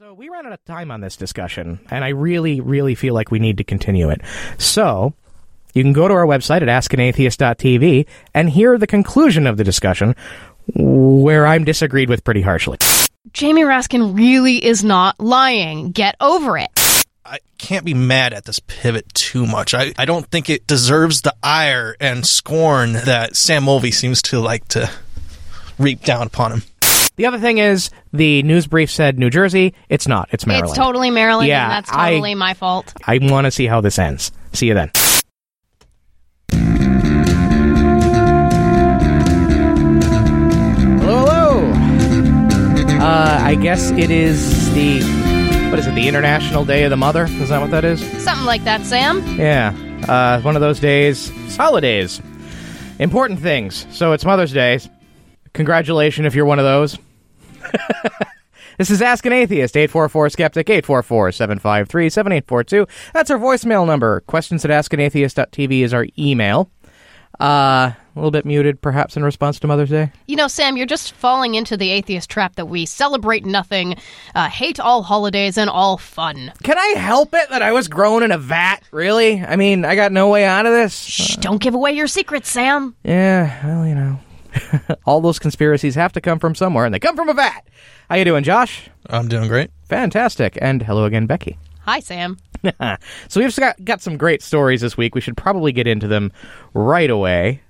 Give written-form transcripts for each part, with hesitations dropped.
So we ran out of time on this discussion, and I really, really feel like we need to continue it. So you can go to our website at askanatheist.tv and hear the conclusion of the discussion, where I'm disagreed with pretty harshly. Jamie Raskin really is not lying. Get over it. I can't be mad at this pivot too much. I don't think it deserves the ire and scorn that Sam Mulvey seems to like to reap down upon him. The other thing is, the news brief said New Jersey. It's not. It's Maryland. It's totally Maryland, yeah, and that's totally my fault. I want to see how this ends. See you then. Hello. I guess it is the International Day of the Mother? Is that what that is? Something like that, Sam. Yeah. One of those days. Holidays. Important things. So it's Mother's Day. Congratulations if you're one of those. This is Ask an Atheist, 844-SKEPTIC, 844-753-7842. That's our voicemail number. Questions at askanatheist.tv is our email. A little bit muted, perhaps, in response to Mother's Day. You know, Sam, you're just falling into the atheist trap that we celebrate nothing, hate all holidays, and all fun. Can I help it that I was grown in a vat? Really? I mean, I got no way out of this. Shh, don't give away your secrets, Sam. Yeah, well, you know. All those conspiracies have to come from somewhere, and they come from a vat. How you doing, Josh? I'm doing great. Fantastic. And hello again, Becky. Hi, Sam. So we've got some great stories this week. We should probably get into them right away.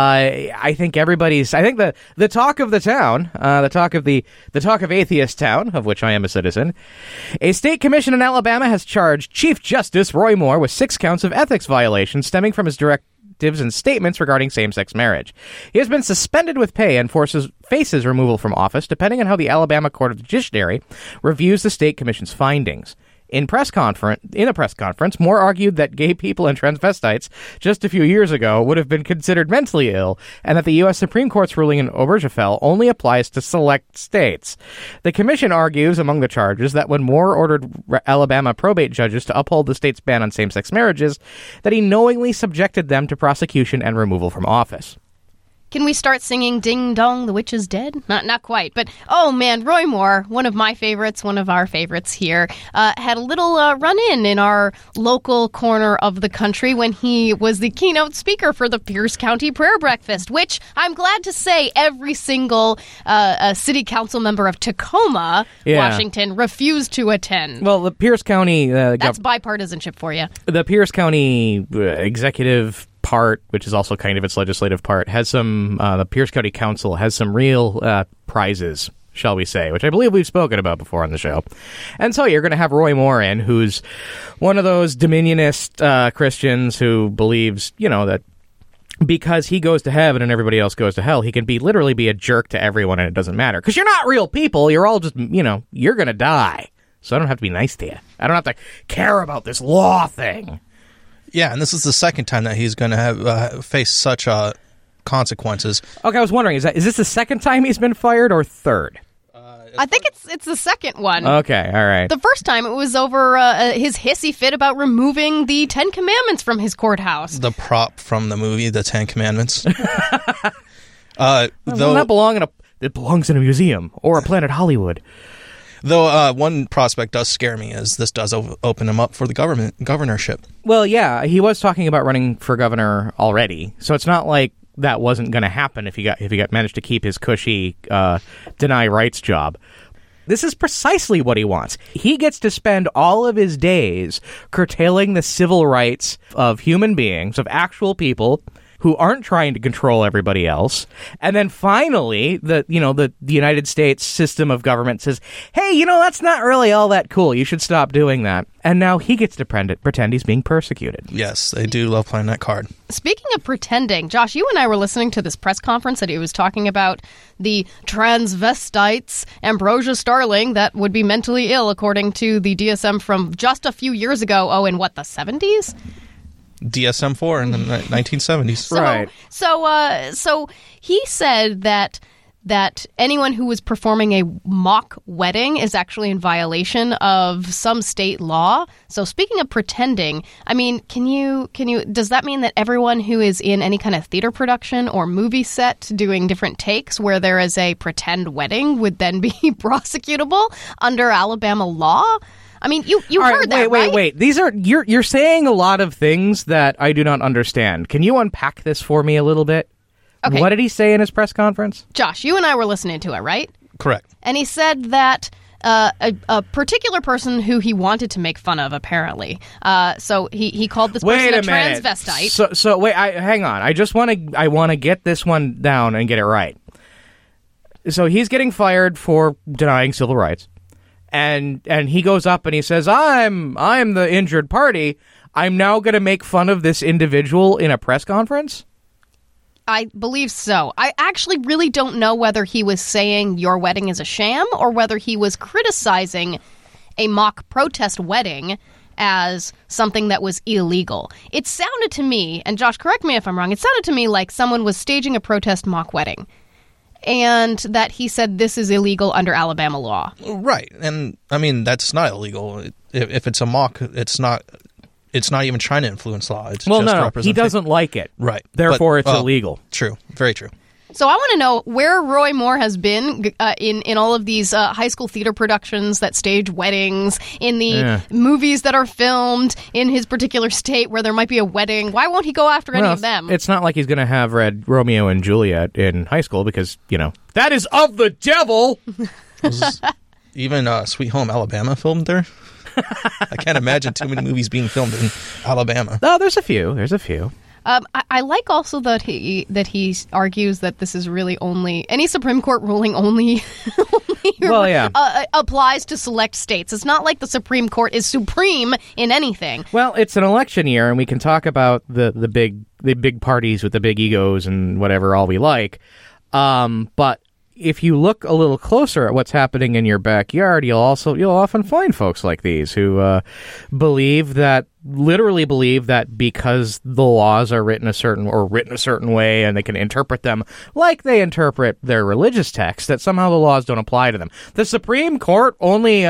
I think the talk of the town, the talk of Atheist Town, of which I am a citizen. A state commission in Alabama has charged Chief Justice Roy Moore with 6 counts of ethics violations stemming from his directives and statements regarding same-sex marriage. He has been suspended with pay and faces removal from office, depending on how the Alabama Court of Judiciary reviews the state commission's findings. In a press conference, Moore argued that gay people and transvestites just a few years ago would have been considered mentally ill, and that the U.S. Supreme Court's ruling in Obergefell only applies to select states. The commission argues, among the charges, that when Moore ordered Alabama probate judges to uphold the state's ban on same-sex marriages, that he knowingly subjected them to prosecution and removal from office. Can we start singing Ding Dong, the Witch is Dead? Not quite, but oh man, Roy Moore, one of my favorites, one of our favorites here, had a little run-in in our local corner of the country when he was the keynote speaker for the Pierce County Prayer Breakfast, which I'm glad to say every single city council member of Tacoma, Washington, refused to attend. Well, the Pierce County... That's bipartisanship for you. The Pierce County executive part, which is also kind of its legislative part, has some, the Pierce County Council has some real prizes, shall we say, which I believe we've spoken about before on the show. And so you're going to have Roy Moore in, who's one of those dominionist Christians who believes, that because he goes to heaven and everybody else goes to hell, he can literally be a jerk to everyone and it doesn't matter. Because you're not real people. You're all just, you're going to die. So I don't have to be nice to you. I don't have to care about this law thing. Yeah, and this is the second time that he's going to have faced such consequences. Okay, I was wondering, is this the second time he's been fired or third? I think it's the second one. Okay, all right. The first time it was over his hissy fit about removing the 10 Commandments from his courthouse. The prop from the movie, The 10 Commandments. It belongs in a museum or a Planet Hollywood. Though one prospect does scare me, as this does open him up for the governorship. Well, yeah, he was talking about running for governor already, so it's not like that wasn't going to happen if he managed to keep his cushy deny rights job. This is precisely what he wants. He gets to spend all of his days curtailing the civil rights of human beings, of actual people who aren't trying to control everybody else. And then finally, the United States system of government says, hey, that's not really all that cool. You should stop doing that. And now he gets to pretend he's being persecuted. Yes, they do love playing that card. Speaking of pretending, Josh, you and I were listening to this press conference that he was talking about the transvestites, Ambrosia Starling, that would be mentally ill, according to the DSM from just a few years ago. Oh, in what, the 70s? DSM-4 in the 1970s. Right. So he said that that anyone who was performing a mock wedding is actually in violation of some state law. So speaking of pretending, I mean, does that mean that everyone who is in any kind of theater production or movie set doing different takes where there is a pretend wedding would then be prosecutable under Alabama law? I mean, you heard that, right? Wait. These are you're saying a lot of things that I do not understand. Can you unpack this for me a little bit? Okay. What did he say in his press conference? Josh, you and I were listening to it, right? Correct. And he said that a particular person who he wanted to make fun of, apparently. So he called this person a transvestite. So wait, hang on. I want to get this one down and get it right. So he's getting fired for denying civil rights. And he goes up and he says, I'm the injured party. I'm now going to make fun of this individual in a press conference? I believe so. I actually really don't know whether he was saying your wedding is a sham or whether he was criticizing a mock protest wedding as something that was illegal. It sounded to me, and Josh, correct me if I'm wrong, it sounded to me like someone was staging a protest mock wedding and that he said this is illegal under Alabama law. Right. And, I mean, that's not illegal. If it's a mock, it's not even trying to influence law. It's just he doesn't like it. Right. Therefore, it's illegal. True. Very true. So I want to know where Roy Moore has been in all of these high school theater productions that stage weddings, in the movies that are filmed in his particular state where there might be a wedding. Why won't he go after any of them? It's not like he's going to have read Romeo and Juliet in high school because, that is of the devil. Was even Sweet Home Alabama filmed there? I can't imagine too many movies being filmed in Alabama. No, there's a few. I like also that he argues that this is really only any Supreme Court ruling only applies to select states. It's not like the Supreme Court is supreme in anything. Well, it's an election year, and we can talk about the big parties with the big egos and whatever all we like. But if you look a little closer at what's happening in your backyard, you'll often find folks like these who literally believe that because the laws are written a certain way and they can interpret them like they interpret their religious texts, that somehow the laws don't apply to them. The Supreme Court only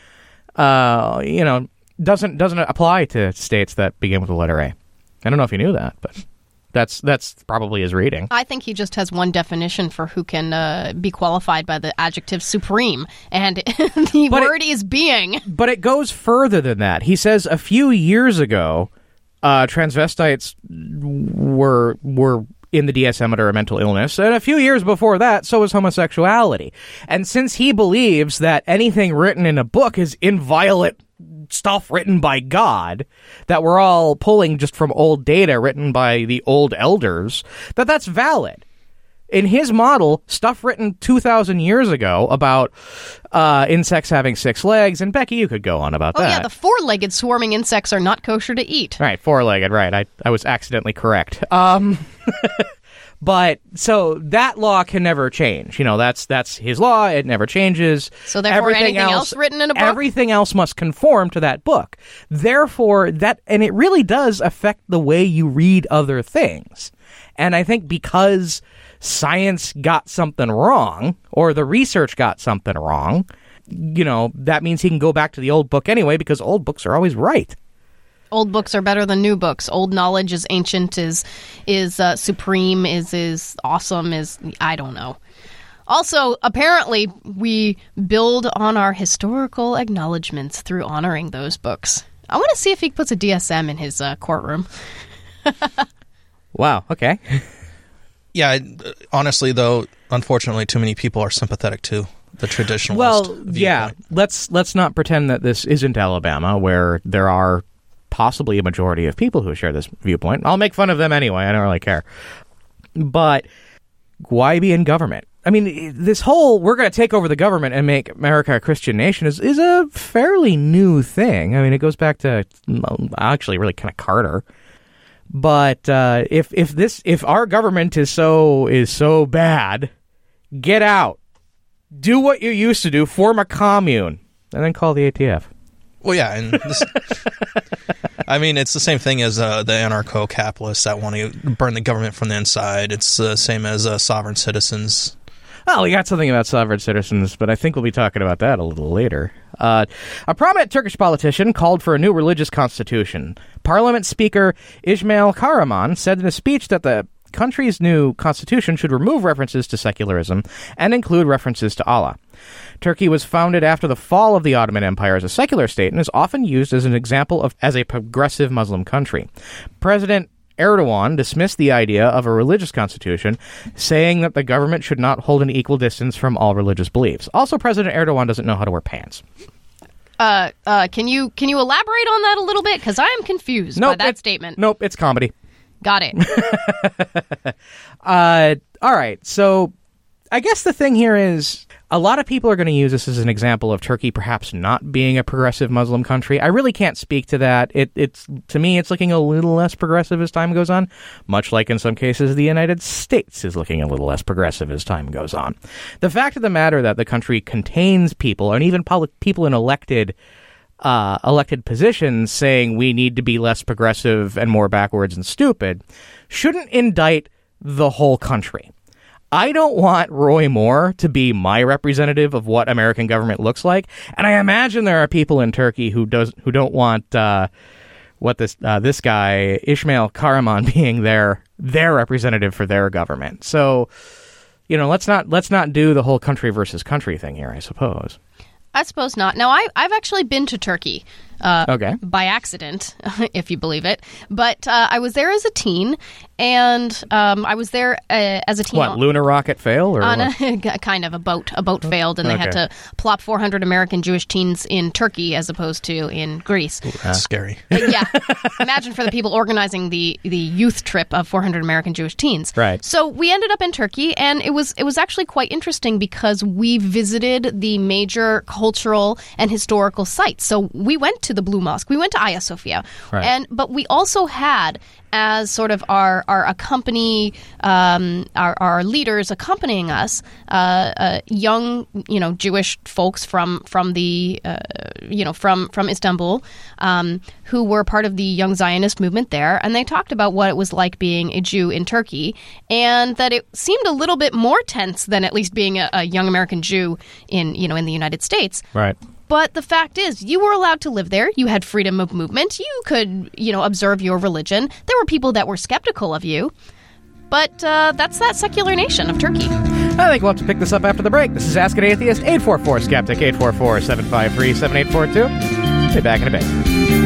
doesn't apply to states that begin with the letter A. I don't know if you knew that, but That's probably his reading. I think he just has one definition for who can be qualified by the adjective supreme, and the word is being. But it goes further than that. He says a few years ago, transvestites were in the DSM under a mental illness, and a few years before that, so was homosexuality. And since he believes that anything written in a book is inviolate stuff written by God, that we're all pulling just from old data written by the old elders, that's valid. In his model, stuff written 2,000 years ago about insects having 6 legs, and Becky, you could go on about that. Oh, yeah, the 4-legged swarming insects are not kosher to eat. Right, 4-legged, right. I was accidentally correct. But so that law can never change. That's his law. It never changes. So therefore, anything else written in a book? Everything else must conform to that book. Therefore, and it really does affect the way you read other things. And I think because science got something wrong, or the research got something wrong, that means he can go back to the old book anyway, because old books are always right. Old books are better than new books. Old knowledge is ancient, is supreme, is awesome, is I don't know. Also, apparently, we build on our historical acknowledgments through honoring those books. I want to see if he puts a DSM in his courtroom. Wow, okay. Yeah, honestly, though, unfortunately, too many people are sympathetic to the traditionalist viewpoint. Yeah, let's not pretend that this isn't Alabama, where there are possibly a majority of people who share this viewpoint. I'll make fun of them anyway. I don't really care. But why be in government? I mean, this whole we're going to take over the government and make America a Christian nation is a fairly new thing. I mean, it goes back to actually really kind of Carter. But if our government is so bad, get out. Do what you used to do. Form a commune, and then call the ATF. Well, yeah, and this, I mean, it's the same thing as the anarcho-capitalists that want to burn the government from the inside. It's the same as sovereign citizens. Well, we got something about sovereign citizens, but I think we'll be talking about that a little later. A prominent Turkish politician called for a new religious constitution. Parliament Speaker Ismail Kahraman said in a speech that the country's new constitution should remove references to secularism and include references to Allah. Turkey was founded after the fall of the Ottoman Empire as a secular state and is often used as an example of as a progressive Muslim country. President Erdogan dismissed the idea of a religious constitution, saying that the government should not hold an equal distance from all religious beliefs. Also, President Erdogan doesn't know how to wear pants. Can you elaborate on that a little bit? Because I am confused by that statement. Nope, it's comedy. Got it. All right, so I guess the thing here is a lot of people are going to use this as an example of Turkey perhaps not being a progressive Muslim country. I really can't speak to that. It's to me, it's looking a little less progressive as time goes on, much like in some cases the United States is looking a little less progressive as time goes on. The fact of the matter that the country contains people, and even people in elected positions saying we need to be less progressive and more backwards and stupid, shouldn't indict the whole country. I don't want Roy Moore to be my representative of what American government looks like, and I imagine there are people in Turkey who don't want this guy Ismail Kahraman being their representative for their government. So, let's not do the whole country versus country thing here, I suppose. I suppose not. Now, I've actually been to Turkey by accident, if you believe it. But I was there as a teen, and I was there as a teen. What, lunar rocket fail? Or on a kind of a boat. A boat failed, and they had to plop 400 American Jewish teens in Turkey as opposed to in Greece. Ooh, that's scary. Yeah. Imagine for the people organizing the youth trip of 400 American Jewish teens. Right. So we ended up in Turkey, and it was actually quite interesting because we visited the major cultural and historical sites. So we went to the Blue Mosque. We went to Hagia Sophia. Right. But we also had, as sort of our accompany, our leaders accompanying us, young, Jewish folks from the, from Istanbul, who were part of the Young Zionist movement there, and they talked about what it was like being a Jew in Turkey, and that it seemed a little bit more tense than at least being a young American Jew in the United States. Right. But the fact is, you were allowed to live there. You had freedom of movement. You could, observe your religion. There were people that were skeptical of you. But that's that secular nation of Turkey. I think we'll have to pick this up after the break. This is Ask an Atheist, 844-SKEPTIC, 844-753-7842. Be back in a bit.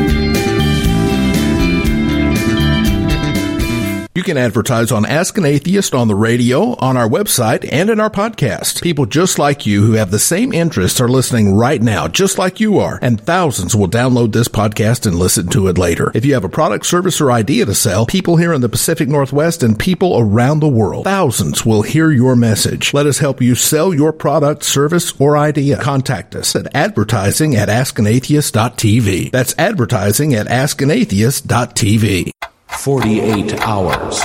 You can advertise on Ask an Atheist on the radio, on our website, and in our podcast. People just like you who have the same interests are listening right now, just like you are, and thousands will download this podcast and listen to it later. If you have a product, service, or idea to sell, people here in the Pacific Northwest and people around the world, thousands will hear your message. Let us help you sell your product, service, or idea. Contact us at advertising@askanatheist.tv. That's advertising@askanatheist.tv. 48 hours,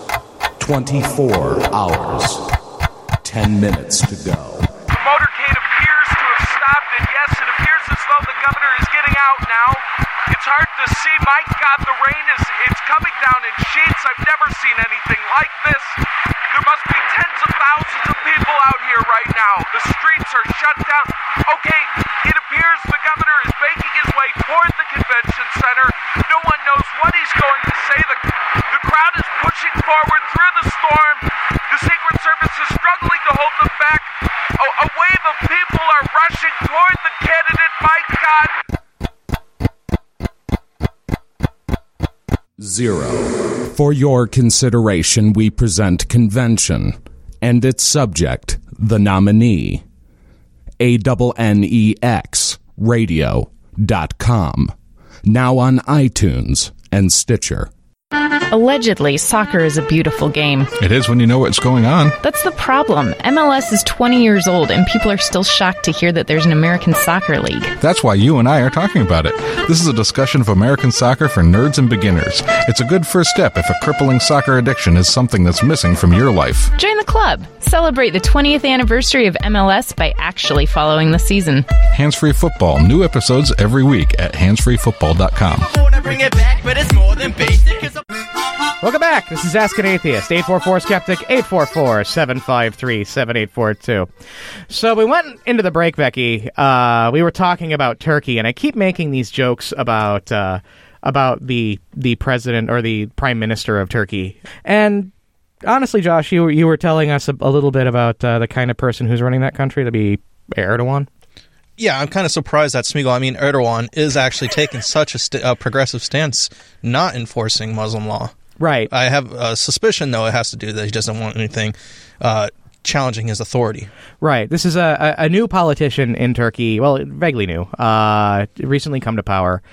24 hours, 10 minutes to go. The motorcade appears to have stopped, and yes, it appears as though the governor is getting out now. It's hard to see. My God, the rain it's coming down in sheets. I've never seen anything like this. There must be tens of thousands of people out here right now. The streets are shut down. Okay, it appears the governor is making his way toward the convention center. No one knows what he's going to say. The crowd is pushing forward through the storm. The Secret Service is struggling to hold them back. A wave of people are rushing toward the candidate. My God. 0. For your consideration, we present Convention and its subject, the nominee. ANNEX Radio.com. Now on iTunes and Stitcher. Allegedly, soccer is a beautiful game. It is when you know what's going on. That's the problem. MLS is 20 years old, and people are still shocked to hear that there's an American Soccer League. That's why you and I are talking about it. This is a discussion of American soccer for nerds and beginners. It's a good first step if a crippling soccer addiction is something that's missing from your life. Join the club. Celebrate the 20th anniversary of MLS by actually following the season. Hands-Free Football. New episodes every week at handsfreefootball.com. I wanna bring it back, but it's more than basic. Welcome back. This is Ask an Atheist. 844-SKEPTIC, 844-753-7842. So we went into the break, Becky. We were talking about Turkey, and I keep making these jokes about the president or the prime minister of Turkey. And honestly, Josh, you were telling us a little bit about the kind of person who's running that country, to be Erdogan. Yeah, I'm kind of surprised at Smeagol. I mean, Erdogan is actually taking such a progressive stance, not enforcing Muslim law. Right. I have a suspicion, though, it has to do that he doesn't want anything challenging his authority. Right. This is a new politician in Turkey. Well, vaguely new. Recently come to power.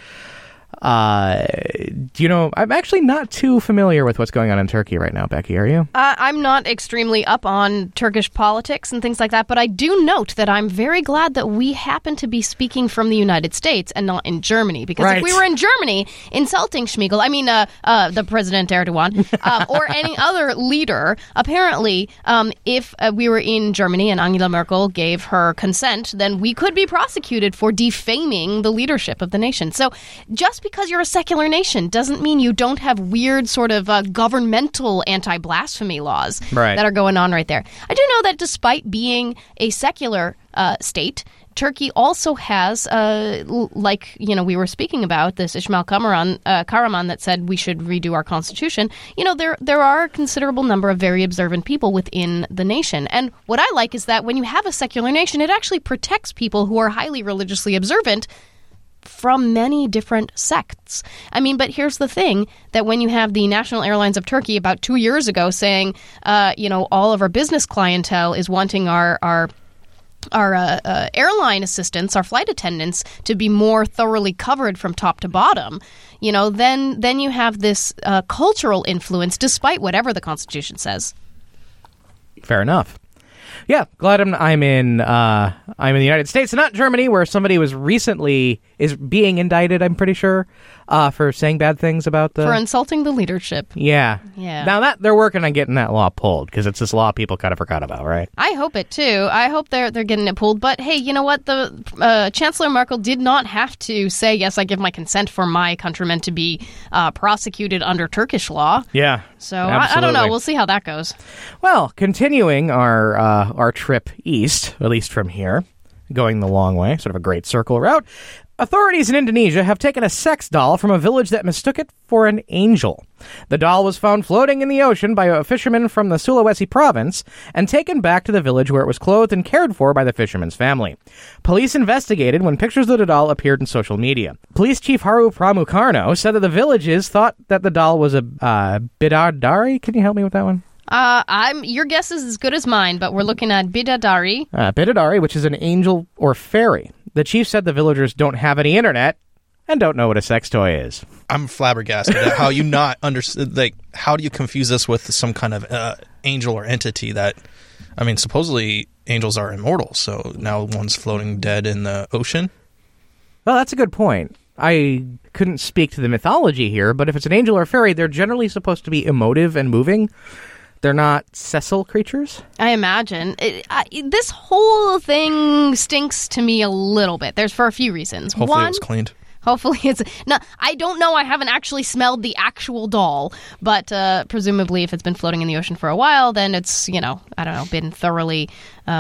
Do you know, I'm actually not too familiar with what's going on in Turkey right now, Becky, are you? I'm not extremely up on Turkish politics and things like that, but I do note that I'm very glad that we happen to be speaking from the United States and not in Germany, because if we were in Germany insulting Smeagol, I mean, the President Erdogan, or any other leader, apparently, if we were in Germany and Angela Merkel gave her consent, then we could be prosecuted for defaming the leadership of the nation. So just because you're a secular nation doesn't mean you don't have weird sort of governmental anti-blasphemy laws that are going on right there. I do know that despite being a secular state, Turkey also has, like, you know, we were speaking about this Ismail Karaman that said we should redo our constitution. You know, there are a considerable number of very observant people within the nation. And what I like is that when you have a secular nation, it actually protects people who are highly religiously observant from many different sects. I mean, but here's the thing, that when you have the National Airlines of Turkey about 2 years ago saying, you know, all of our business clientele is wanting our airline assistants, our flight attendants, to be more thoroughly covered from top to bottom, you know, then you have this cultural influence despite whatever the Constitution says. Fair enough. Yeah, glad I'm in the United States, and not Germany, where somebody is being indicted, I'm pretty sure, for saying bad things about for insulting the leadership. Yeah. Now that they're working on getting that law pulled, because it's this law people kind of forgot about, right? I hope it too. I hope they're getting it pulled. But hey, you know what? The Chancellor Merkel did not have to say, yes, I give my consent for my countrymen to be prosecuted under Turkish law. Yeah. So I don't know. We'll see how that goes. Well, continuing our trip east, at least from here, going the long way, sort of a great circle route, authorities in Indonesia have taken a sex doll from a village that mistook it for an angel. The doll was found floating in the ocean by a fisherman from the Sulawesi province and taken back to the village where it was clothed and cared for by the fisherman's family. Police investigated when pictures of the doll appeared in social media. Police Chief Haru Pramukarno said that the villages thought that the doll was a bidadari. Can you help me with that one? Your guess is as good as mine, but we're looking at bidadari. Bidadari, which is an angel or fairy. The chief said the villagers don't have any internet and don't know what a sex toy is. I'm flabbergasted at how you not understand. Like, how do you confuse this with some kind of angel or entity that? I mean, supposedly angels are immortal, so now one's floating dead in the ocean. Well, that's a good point. I couldn't speak to the mythology here, but if it's an angel or fairy, they're generally supposed to be emotive and moving. They're not sessile creatures? I imagine. This whole thing stinks to me a little bit. There's for a few reasons. Hopefully it was cleaned. Hopefully it's... No, I don't know. I haven't actually smelled the actual doll. But presumably if it's been floating in the ocean for a while, then it's, you know, I don't know, been thoroughly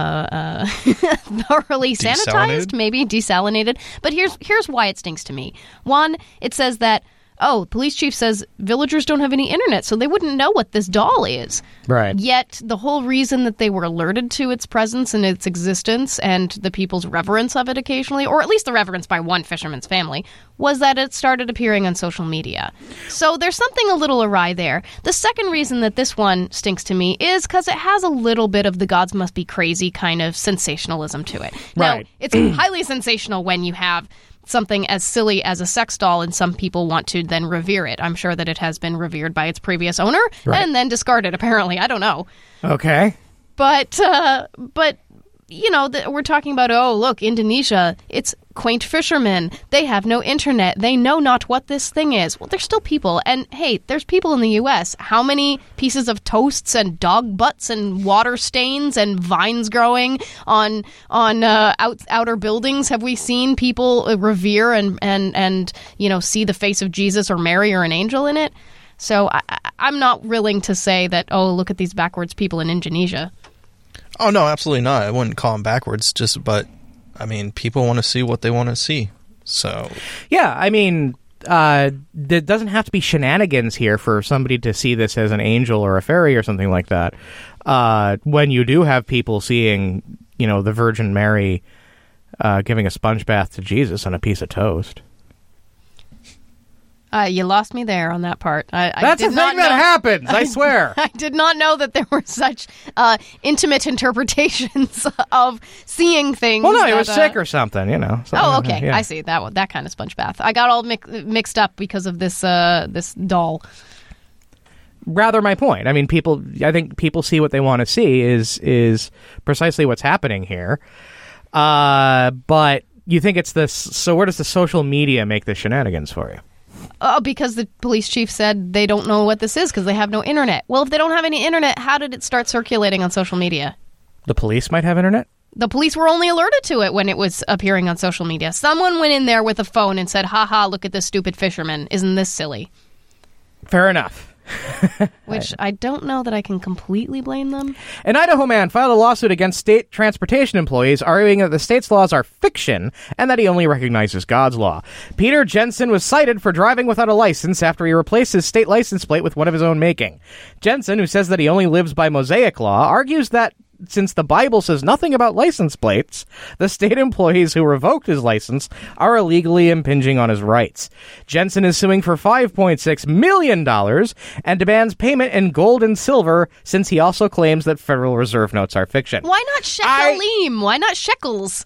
sanitized, maybe, desalinated. But here's why it stinks to me. One, it says that, the police chief says villagers don't have any internet, so they wouldn't know what this doll is. Right. Yet the whole reason that they were alerted to its presence and its existence and the people's reverence of it occasionally, or at least the reverence by one fisherman's family, was that it started appearing on social media. So there's something a little awry there. The second reason that this one stinks to me is because it has a little bit of the gods must be crazy kind of sensationalism to it. Right. Now, it's highly sensational when you have something as silly as a sex doll and some people want to then revere it. I'm sure that it has been revered by its previous owner and then discarded, apparently. I don't know. Okay. But you know, we're talking about, look, Indonesia, it's quaint fishermen. They have no internet. They know not what this thing is. Well, they're still people. And hey, there's people in the U.S. How many pieces of toasts and dog butts and water stains and vines growing on outer buildings have we seen people revere and you know, see the face of Jesus or Mary or an angel in it? So I'm not willing to say that, oh, look at these backwards people in Indonesia. Oh, no, absolutely not. I wouldn't call them backwards, but, I mean, people want to see what they want to see. So, yeah, I mean, there doesn't have to be shenanigans here for somebody to see this as an angel or a fairy or something like that. When you do have people seeing, the Virgin Mary giving a sponge bath to Jesus on a piece of toast. You lost me there on that part. That's a thing that happens, I swear. I did not know that there were such intimate interpretations of seeing things. Well, no, he was sick or something, Oh, okay. Yeah. I see. That kind of sponge bath. I got all mixed up because of this doll. Rather my point. I mean, I think people see what they want to see is precisely what's happening here. But you think it's this, so where does the social media make the shenanigans for you? Because the police chief said they don't know what this is because they have no internet. Well, if they don't have any internet, how did it start circulating on social media? The police might have internet? The police were only alerted to it when it was appearing on social media. Someone went in there with a phone and said, "Ha, look at this stupid fisherman. Isn't this silly?" Fair enough. Which I don't know that I can completely blame them. An Idaho man filed a lawsuit against state transportation employees, arguing that the state's laws are fiction and that he only recognizes God's law. Peter Jensen was cited for driving without a license after he replaced his state license plate with one of his own making. Jensen, who says that he only lives by Mosaic law, argues that since the Bible says nothing about license plates, the state employees who revoked his license are illegally impinging on his rights. Jensen is suing for $5.6 million and demands payment in gold and silver, since he also claims that Federal Reserve notes are fiction. Why not shekalim? Why not shekels?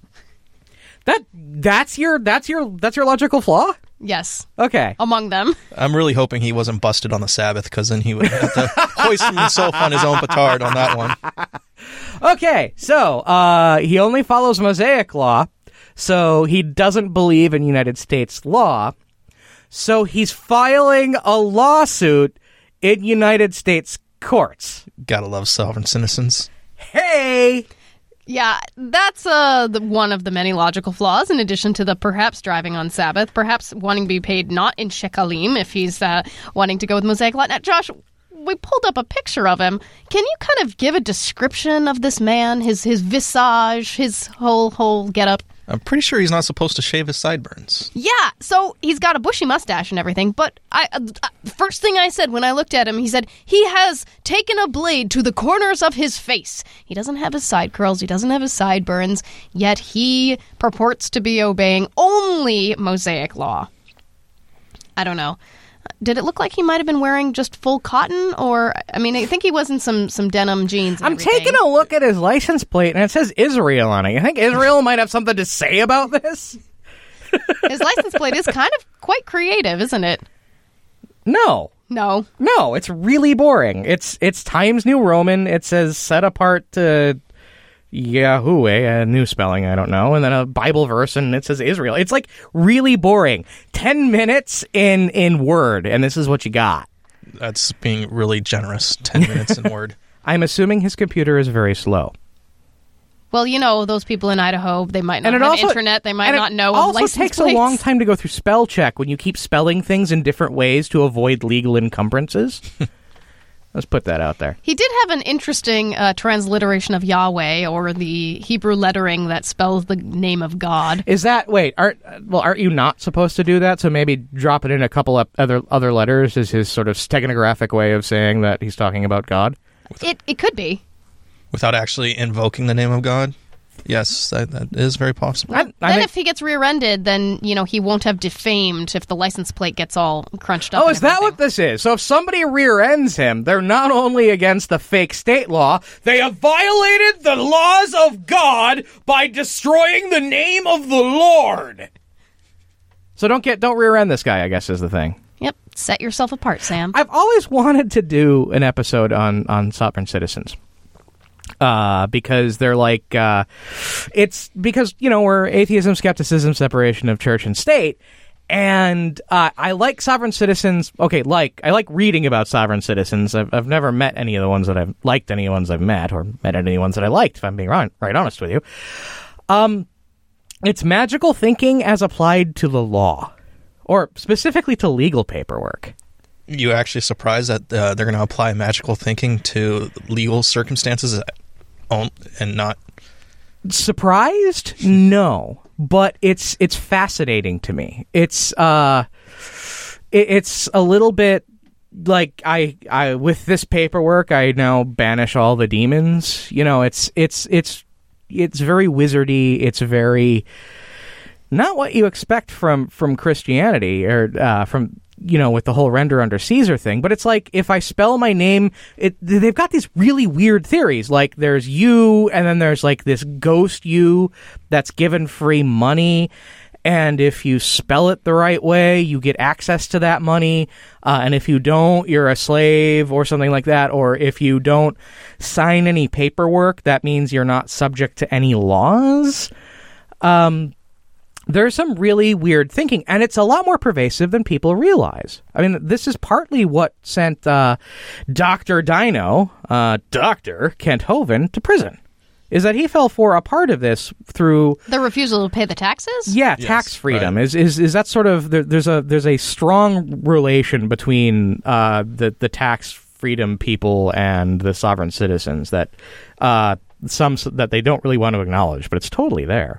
That's your logical flaw? Yes. Okay. Among them. I'm really hoping he wasn't busted on the Sabbath, because then he would have to hoist himself on his own petard on that one. Okay, so he only follows Mosaic law, so he doesn't believe in United States law, so he's filing a lawsuit in United States courts. Gotta love sovereign citizens. Hey! Yeah, that's one of the many logical flaws, in addition to the perhaps driving on Sabbath, perhaps wanting to be paid not in shekalim if he's wanting to go with Mosaic law. Now, Josh, we pulled up a picture of him. Can you kind of give a description of this man, his visage, his whole getup? I'm pretty sure he's not supposed to shave his sideburns. Yeah, so he's got a bushy mustache and everything, but first thing I said when I looked at him, he said he has taken a blade to the corners of his face. He doesn't have his side curls, he doesn't have his sideburns, yet he purports to be obeying only Mosaic law. I don't know. Did it look like he might have been wearing just full cotton? Or, I mean, I think he was in some denim jeans and I'm everything. taking a look at his license plate, and it says Israel on it. You think Israel might have something to say about this? His license plate is kind of quite creative, isn't it? No, it's really boring. It's Times New Roman. It says set apart to Yahweh, a new spelling, I don't know, and then a Bible verse, and it says Israel. It's like really boring. 10 minutes in Word, and this is what you got. That's being really generous. 10 minutes in Word. I'm assuming his computer is very slow. Well, those people in Idaho, they might not have internet, they might not know of license plates. It also takes a long time to go through spell check when you keep spelling things in different ways to avoid legal encumbrances. Let's put that out there. He did have an interesting transliteration of Yahweh, or the Hebrew lettering that spells the name of God. Is that, aren't you not supposed to do that? So maybe drop it in a couple of other letters is his sort of steganographic way of saying that he's talking about God? It could be. Without actually invoking the name of God? Yes, that is very possible. Then if he gets rear-ended, then, he won't have defamed if the license plate gets all crunched up. Oh, is that what this is? So if somebody rear-ends him, they're not only against the fake state law, they have violated the laws of God by destroying the name of the Lord. So don't rear-end this guy, I guess, is the thing. Yep, set yourself apart, Sam. I've always wanted to do an episode on sovereign citizens. Because they're like, it's because, we're atheism, skepticism, separation of church and state. And I like sovereign citizens. Okay, I like reading about sovereign citizens. I've never met any of the ones that I've liked, any ones I've met, or met any ones that I liked, if I'm being right honest with you. It's magical thinking as applied to the law, or specifically to legal paperwork. You actually surprised that they're going to apply magical thinking to legal circumstances and not... Surprised? No, but it's fascinating to me. It's a little bit like I with this paperwork I now banish all the demons. You know, it's very wizardy. It's very not what you expect from Christianity or from, you know, with the whole render under Caesar thing. But it's like if I spell my name, they've got these really weird theories. Like there's you, and then there's like this ghost you that's given free money. And if you spell it the right way, you get access to that money. And if you don't, you're a slave or something like that. Or if you don't sign any paperwork, that means you're not subject to any laws. There's some really weird thinking, and it's a lot more pervasive than people realize. I mean, this is partly what sent Dr. Dino, Dr. Kent Hovind, to prison, is that he fell for a part of this through... The refusal to pay the taxes? Yeah, yes, tax freedom. Right. Is that sort of... There's a strong relation between the tax freedom people and the sovereign citizens that that they don't really want to acknowledge, but it's totally there.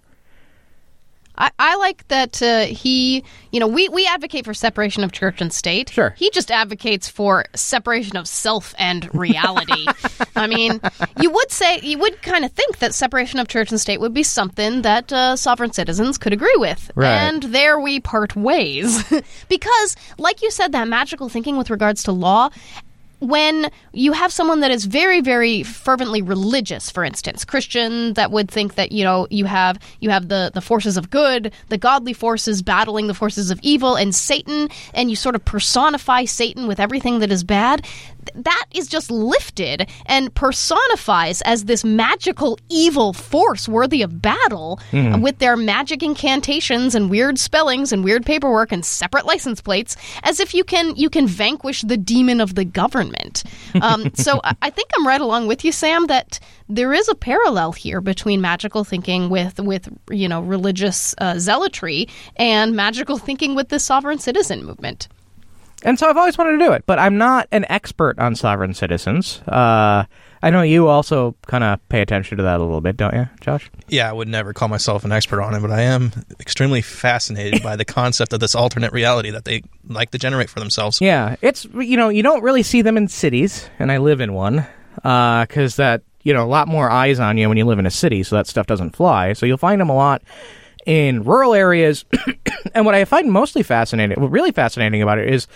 I like that he, you know, we advocate for separation of church and state. Sure. He just advocates for separation of self and reality. I mean, you would kind of think that separation of church and state would be something that sovereign citizens could agree with. Right. And there we part ways. Because, like you said, that magical thinking with regards to law, when you have someone that is very, very fervently religious, for instance, Christian, that would think that, you know, you have the forces of good, the godly forces battling the forces of evil, and Satan, and you sort of personify Satan with everything that is bad, that is just lifted and personifies as this magical evil force worthy of battle with their magic incantations and weird spellings and weird paperwork and separate license plates, as if you can vanquish the demon of the government. So I think I'm right along with you, Sam, that there is a parallel here between magical thinking with you know, religious zealotry and magical thinking with the sovereign citizen movement. And so I've always wanted to do it, but I'm not an expert on sovereign citizens. I know you also kind of pay attention to that a little bit, don't you, Josh? Yeah, I would never call myself an expert on it, but I am extremely fascinated by the concept of this alternate reality that they like to generate for themselves. Yeah, it's, you know, you don't really see them in cities, and I live in one, because that, you know, a lot more eyes on you when you live in a city, so that stuff doesn't fly. So you'll find them a lot in rural areas. And what I find really fascinating about it is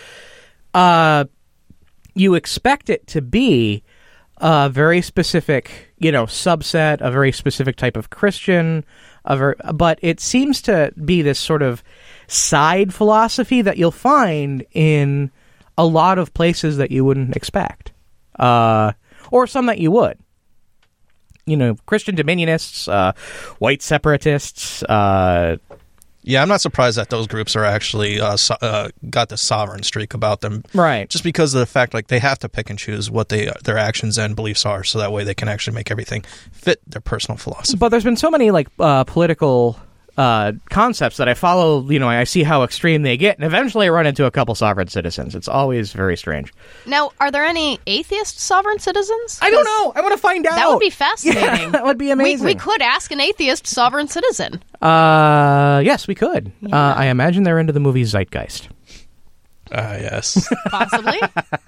you expect it to be a very specific, you know, subset, a very specific type of Christian, but it seems to be this sort of side philosophy that you'll find in a lot of places that you wouldn't expect, or some that you would. You know, Christian dominionists, white separatists. Yeah, I'm not surprised that those groups are actually got the sovereign streak about them. Right. Just because of the fact, like, they have to pick and choose what their actions and beliefs are, so that way they can actually make everything fit their personal philosophy. But there's been so many, like, political concepts that I follow, you know, I see how extreme they get, and eventually I run into a couple sovereign citizens. It's always very strange. Now, are there any atheist sovereign citizens? I don't know. I want to find out. That would be fascinating. Yeah, that would be amazing. We could ask an atheist sovereign citizen. Yes, we could. Yeah. I imagine they're into the movie Zeitgeist. Yes. Possibly.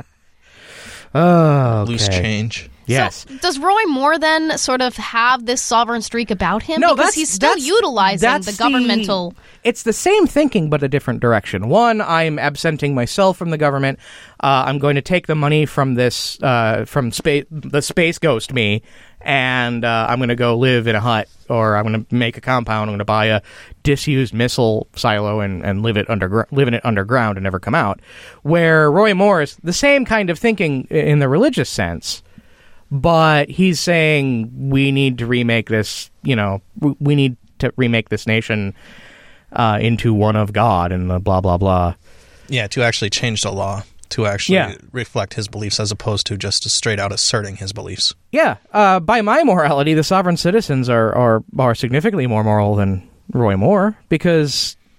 Oh, okay. Loose change. Yes. So does Roy Moore then sort of have this sovereign streak about him? No, because he's still utilizing the governmental... It's the same thinking, but a different direction. One, I'm absenting myself from the government. I'm going to take the money from this, from the space ghost me, and I'm going to go live in a hut, or I'm going to make a compound. I'm going to buy a disused missile silo and live in it underground and never come out. Where Roy Moore is the same kind of thinking in the religious sense, but he's saying we need to remake this, you know, we need to remake this nation into one of God and the blah, blah, blah. Yeah, to actually change the law, to actually reflect his beliefs as opposed to just straight out asserting his beliefs. Yeah, by my morality, the sovereign citizens are significantly more moral than Roy Moore, because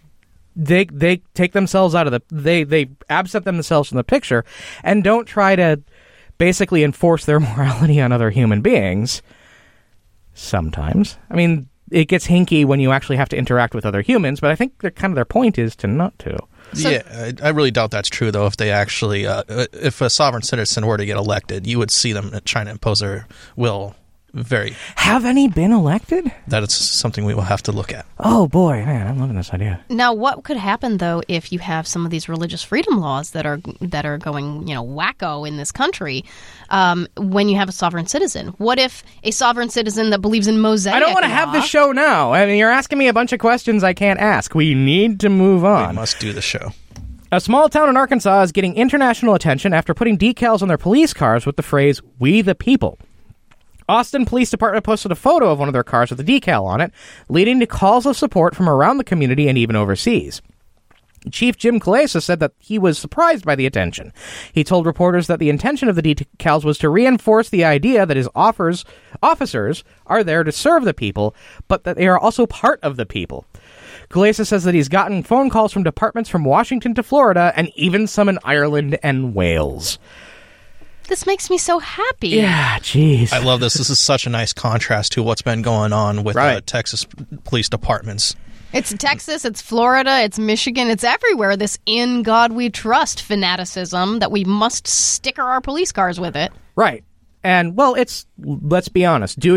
they take themselves out of they absent themselves from the picture and don't try to basically enforce their morality on other human beings. Sometimes, I mean, it gets hinky when you actually have to interact with other humans, but I think their point is to not to. Yeah, I really doubt that's true, though. If they actually, if a sovereign citizen were to get elected, you would see them trying to impose their will. Have any been elected? That is something we will have to look at. Oh boy, man, I'm loving this idea. Now, what could happen though if you have some of these religious freedom laws that are going, wacko in this country? When you have a sovereign citizen, what if a sovereign citizen that believes in Mosaic? I don't want to have this show now. I mean, you're asking me a bunch of questions I can't ask. We need to move on. We must do the show. A small town in Arkansas is getting international attention after putting decals on their police cars with the phrase "We the People." Austin Police Department posted a photo of one of their cars with a decal on it, leading to calls of support from around the community and even overseas. Chief Jim Kalesa said that he was surprised by the attention. He told reporters that the intention of the decals was to reinforce the idea that his officers are there to serve the people, but that they are also part of the people. Kalesa says that he's gotten phone calls from departments from Washington to Florida and even some in Ireland and Wales. This makes me so happy. Yeah, jeez. I love this. This is such a nice contrast to what's been going on with Texas police departments. It's Texas, it's Florida, it's Michigan, it's everywhere. This "in God we trust" fanaticism that we must sticker our police cars with it. Right. And, well, let's be honest, due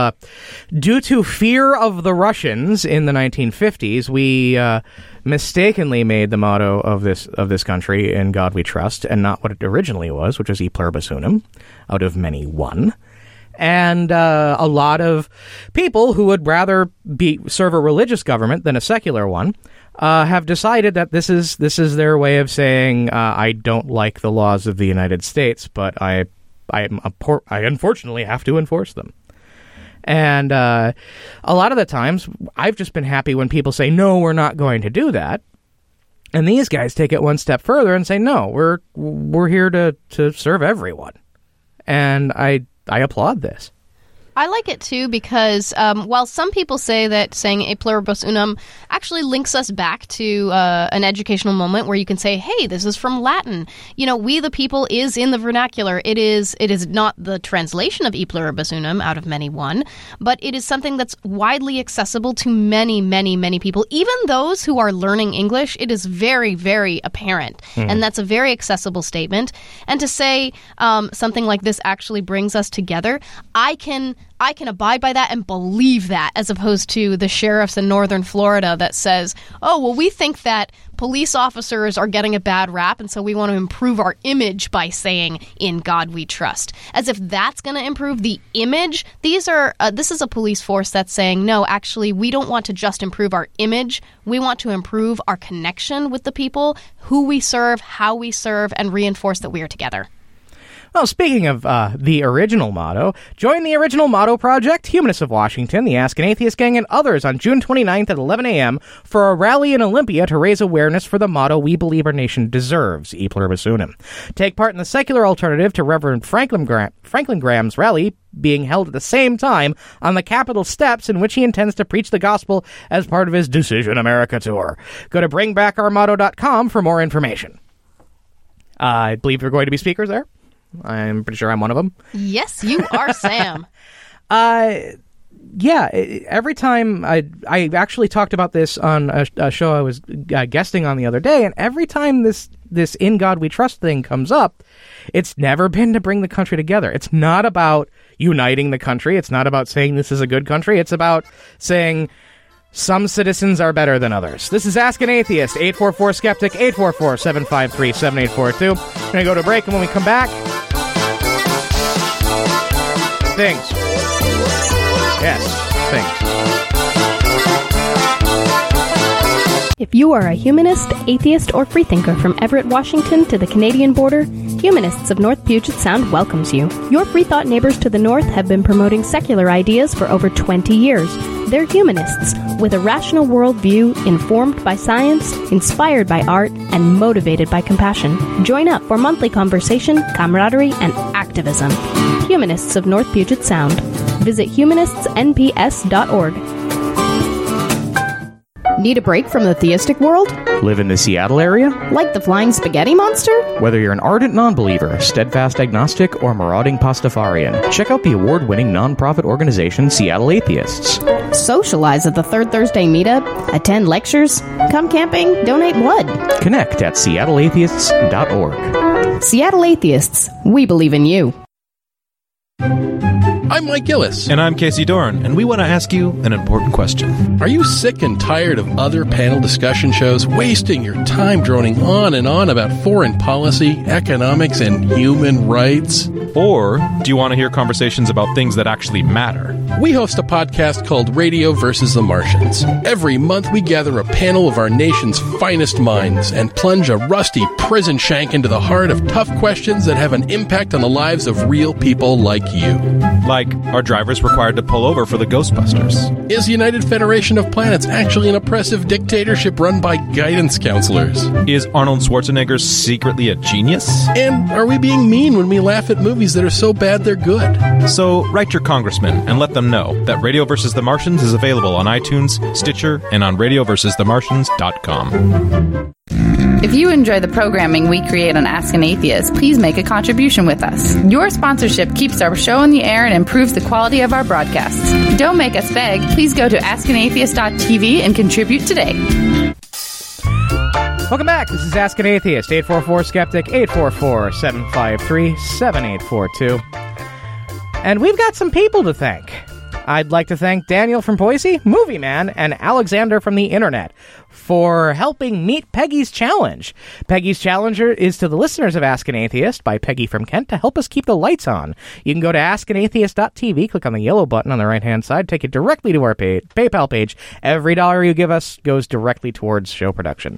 to fear of the Russians in the 1950s, we mistakenly made the motto of this country "In God We Trust," and not what it originally was, which was "E Pluribus Unum," out of many one. And a lot of people who would rather serve a religious government than a secular one have decided that this is their way of saying, I don't like the laws of the United States, but I unfortunately have to enforce them. And a lot of the times, I've just been happy when people say, no, we're not going to do that. And these guys take it one step further and say, no, we're here to serve everyone. And I applaud this. I like it, too, because while some people say that saying "E Pluribus Unum" actually links us back to an educational moment where you can say, hey, this is from Latin. "We the people" is in the vernacular. It is not the translation of "E Pluribus Unum" out of many one, but it is something that's widely accessible to many, many, many people. Even those who are learning English, it is very, very apparent. And that's a very accessible statement. And to say something like this actually brings us together, I can abide by that and believe that, as opposed to the sheriffs in northern Florida that says, oh, well, we think that police officers are getting a bad rap, and so we want to improve our image by saying "In God We Trust." As if that's going to improve the image. This is a police force that's saying, no, actually, we don't want to just improve our image. We want to improve our connection with the people, who we serve, how we serve, and reinforce that we are together. Well, speaking of the original motto, join the Original Motto Project, Humanists of Washington, the Ask an Atheist Gang, and others on June 29th at 11 a.m. for a rally in Olympia to raise awareness for the motto we believe our nation deserves, E Pluribus Unum. Take part in the secular alternative to Reverend Franklin Graham's rally being held at the same time on the Capitol steps, in which he intends to preach the gospel as part of his Decision America tour. Go to bringbackourmotto.com for more information. I believe there are going to be speakers there. I'm pretty sure I'm one of them. Yes, you are, Sam. Yeah, every time I actually talked about this on a show I was guesting on the other day, and every time this "In God We Trust" thing comes up, it's never been to bring the country together. It's not about uniting the country. It's not about saying this is a good country. It's about saying some citizens are better than others. This is Ask an Atheist, 844-SKEPTIC, 844-753-7842. We're going to go to break, and when we come back, things. Yes, things. If you are a humanist, atheist, or freethinker from Everett, Washington to the Canadian border, Humanists of North Puget Sound welcomes you. Your freethought neighbors to the north have been promoting secular ideas for over 20 years. They're humanists, with a rational worldview, informed by science, inspired by art, and motivated by compassion. Join up for monthly conversation, camaraderie, and activism. Humanists of North Puget Sound. Visit humanistsnps.org. Need a break from the theistic world? Live in the Seattle area? Like the flying spaghetti monster? Whether you're an ardent non-believer, steadfast agnostic, or marauding Pastafarian, check out the award-winning non-profit organization Seattle Atheists. Socialize at the Third Thursday meetup, attend lectures, come camping, donate blood. Connect at seattleatheists.org. Seattle Atheists, we believe in you. I'm Mike Gillis. And I'm Casey Dorn, and we want to ask you an important question. Are you sick and tired of other panel discussion shows wasting your time droning on and on about foreign policy, economics, and human rights? Or do you want to hear conversations about things that actually matter? We host a podcast called Radio versus the Martians. Every month we gather a panel of our nation's finest minds and plunge a rusty prison shank into the heart of tough questions that have an impact on the lives of real people like you. Like, are drivers required to pull over for the Ghostbusters? Is the United Federation of Planets actually an oppressive dictatorship run by guidance counselors? Is Arnold Schwarzenegger secretly a genius? And are we being mean when we laugh at movies that are so bad they're good? So write your congressman and let them know that Radio vs. the Martians is available on iTunes, Stitcher, and on radioversusthemartians.com. If you enjoy the programming we create on Ask an Atheist, please make a contribution with us. Your sponsorship keeps our show in the air and improves the quality of our broadcasts. Don't make us beg. Please go to askanatheist.tv and contribute today. Welcome back. This is Ask an Atheist, 844-SKEPTIC, 844-753-7842. And we've got some people to thank. I'd like to thank Daniel from Boise, Movie Man, and Alexander from the Internet for helping meet Peggy's challenge. Peggy's challenge is to the listeners of Ask an Atheist by Peggy from Kent to help us keep the lights on. You can go to askanatheist.tv, click on the yellow button on the right-hand side, take you directly to our PayPal page. Every dollar you give us goes directly towards show production.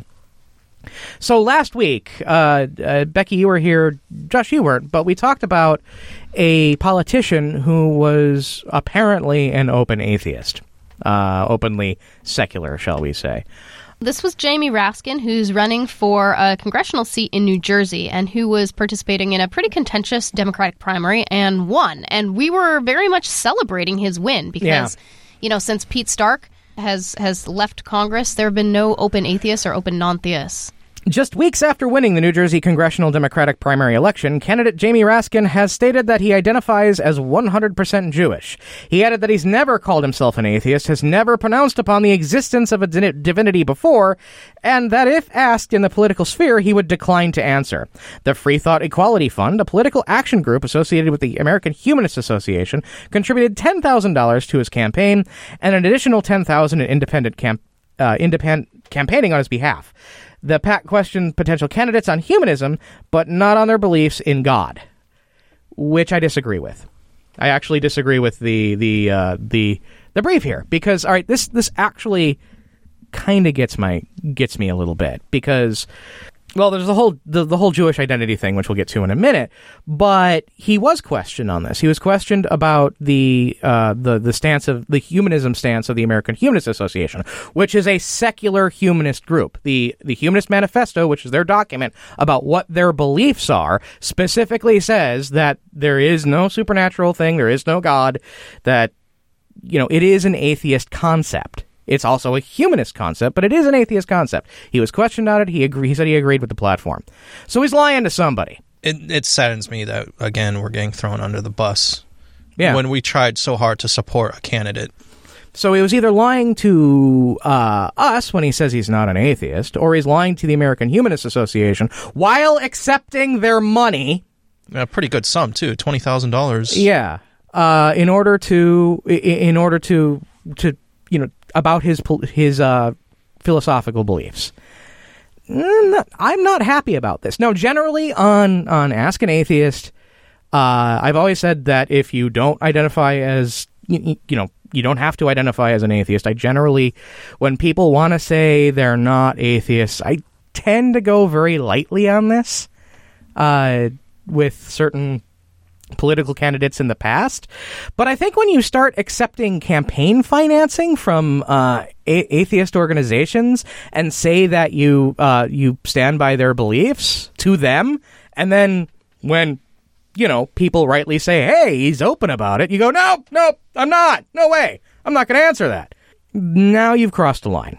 So last week, Becky, you were here, Josh, you weren't, but we talked about a politician who was apparently an open atheist, openly secular, shall we say. This was Jamie Raskin, who's running for a congressional seat in New Jersey and who was participating in a pretty contentious Democratic primary and won. And we were very much celebrating his win because, you know, since Pete Stark has left Congress, there have been no open atheists or open non-theists. Just weeks after winning the New Jersey congressional Democratic primary election, candidate Jamie Raskin has stated that he identifies as 100% Jewish. He added that he's never called himself an atheist, has never pronounced upon the existence of a divinity before, and that if asked in the political sphere, he would decline to answer. The Free Thought Equality Fund, a political action group associated with the American Humanist Association, contributed $10,000 to his campaign and an additional $10,000 in independent campaigning on his behalf. The PAC questioned potential candidates on humanism, but not on their beliefs in God, which I disagree with. I actually disagree with the brief here because, all right, this actually kind of gets me a little bit because, well, there's the whole Jewish identity thing, which we'll get to in a minute. But he was questioned on this. He was questioned about the stance of the humanism stance of the American Humanist Association, which is a secular humanist group. The Humanist Manifesto, which is their document about what their beliefs are, specifically says that there is no supernatural thing, there is no God, that, you know, it is an atheist concept. It's also a humanist concept, but it is an atheist concept. He was questioned on it. He said he agreed with the platform. So he's lying to somebody. It saddens me that, again, we're getting thrown under the bus when we tried so hard to support a candidate. So he was either lying to us when he says he's not an atheist, or he's lying to the American Humanist Association while accepting their money. A pretty good sum, too, $20,000. Yeah. In order to you know, about his philosophical beliefs. I'm not happy about this. Now, generally on Ask an Atheist, I've always said that if you don't identify as, you know, you don't have to identify as an atheist. I generally, when people want to say they're not atheists, I tend to go very lightly on this with certain political candidates in the past. But I think when you start accepting campaign financing from atheist organizations and say that you stand by their beliefs to them, and then when, you know, people rightly say, hey, he's open about it, you go, no, I'm not. No way. I'm not going to answer that. Now you've crossed the line.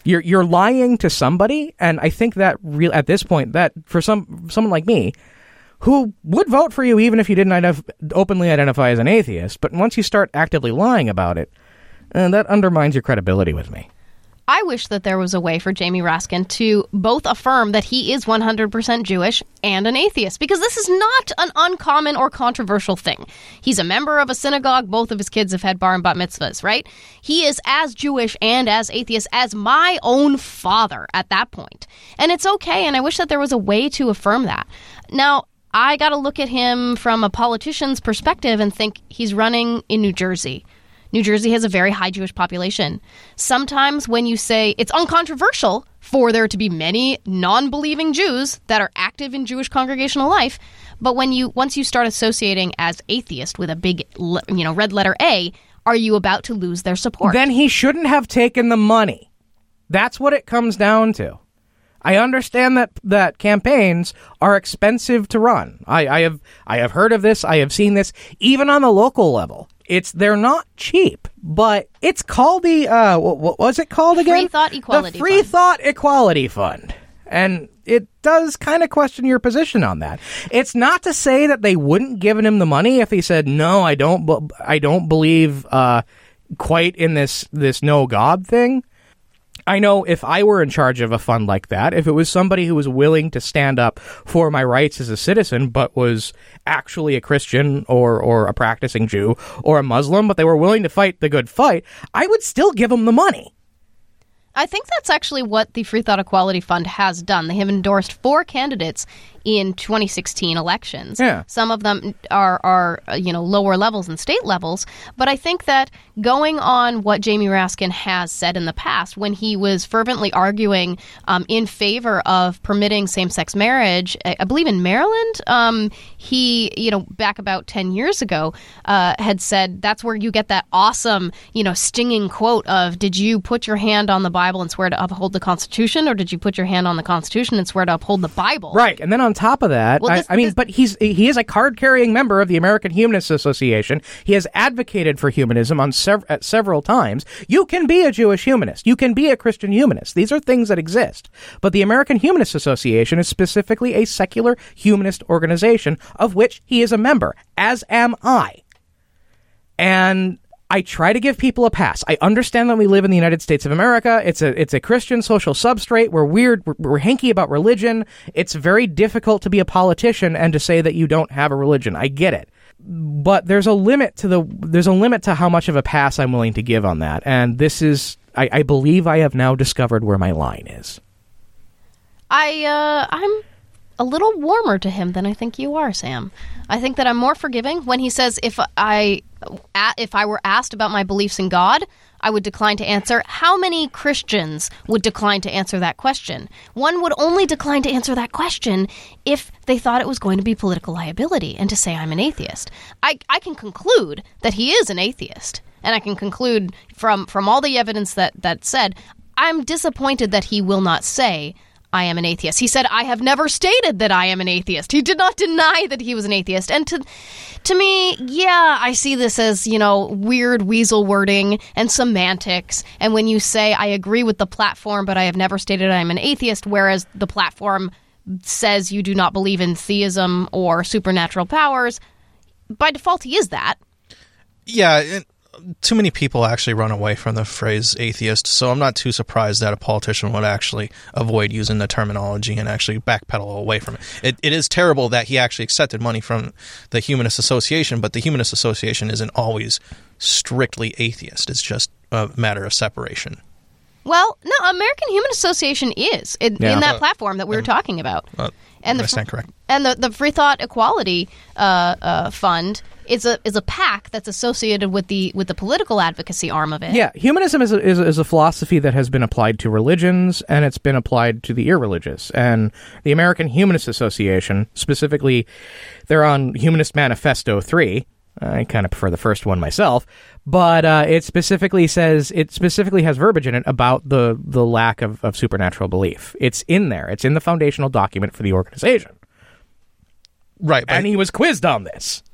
You're lying to somebody, and I think that at this point, that for someone like me, who would vote for you even if you didn't openly identify as an atheist, but once you start actively lying about it, that undermines your credibility with me. I wish that there was a way for Jamie Raskin to both affirm that he is 100% Jewish and an atheist, because this is not an uncommon or controversial thing. He's a member of a synagogue. Both of his kids have had bar and bat mitzvahs, right? He is as Jewish and as atheist as my own father at that point. And it's okay, and I wish that there was a way to affirm that. Now, I got to look at him from a politician's perspective and think he's running in New Jersey. New Jersey has a very high Jewish population. Sometimes when you say it's uncontroversial for there to be many non-believing Jews that are active in Jewish congregational life, but once you start associating as atheist with a big, red letter A, are you about to lose their support? Then he shouldn't have taken the money. That's what it comes down to. I understand that campaigns are expensive to run. I have heard of this. I have seen this even on the local level. They're not cheap, but it's called the what was it called again? Free Thought Equality The Free Thought Equality Fund. And it does kind of question your position on that. It's not to say that they wouldn't given him the money if he said, no, I don't believe quite in this no God thing. I know if I were in charge of a fund like that, if it was somebody who was willing to stand up for my rights as a citizen, but was actually a Christian or a practicing Jew or a Muslim, but they were willing to fight the good fight, I would still give them the money. I think that's actually what the Free Thought Equality Fund has done. They have endorsed 4 candidates in 2016 elections. Yeah. Some of them are lower levels and state levels, but I think that going on what Jamie Raskin has said in the past, when he was fervently arguing in favor of permitting same-sex marriage, I believe in Maryland, he, back about 10 years ago, had said that's where you get that awesome, stinging quote of, did you put your hand on the Bible and swear to uphold the Constitution, or did you put your hand on the Constitution and swear to uphold the Bible? Right, and then on top of that, well, but he is a card-carrying member of the American Humanist Association. He has advocated for humanism at several times. You can be a Jewish humanist. You can be a Christian humanist. These are things that exist. But the American Humanist Association is specifically a secular humanist organization of which he is a member, as am I. And I try to give people a pass. I understand that we live in the United States of America. It's a Christian social substrate. We're weird. We're hanky about religion. It's very difficult to be a politician and to say that you don't have a religion. I get it. But there's a limit to how much of a pass I'm willing to give on that. And this is, I believe I have now discovered where my line is. I'm a little warmer to him than I think you are, Sam. I think that I'm more forgiving when he says if I were asked about my beliefs in God, I would decline to answer. How many Christians would decline to answer that question? One would only decline to answer that question if they thought it was going to be political liability and to say I'm an atheist. I can conclude that he is an atheist, and I can conclude from all the evidence that said, I'm disappointed that he will not say I am an atheist. He said, I have never stated that I am an atheist. He did not deny that he was an atheist. And to me, yeah, I see this as, weird weasel wording and semantics. And when you say, I agree with the platform, but I have never stated I am an atheist, whereas the platform says you do not believe in theism or supernatural powers, by default, he is that. Yeah, too many people actually run away from the phrase atheist, so I'm not too surprised that a politician would actually avoid using the terminology and actually backpedal away from it. It is terrible that he actually accepted money from the Humanist Association, but the Humanist Association isn't always strictly atheist. It's just a matter of separation. Well, no, American Humanist Association is in that platform that we were talking about. And I stand correct. And the Free Thought Equality Fund is a PAC that's associated with the political advocacy arm of it. Yeah, humanism is a philosophy that has been applied to religions, and it's been applied to the irreligious. And the American Humanist Association, specifically, they're on Humanist Manifesto 3. I kind of prefer the first one myself, but it specifically has verbiage in it about the lack of supernatural belief. It's in there. It's in the foundational document for the organization. Right. And he was quizzed on this.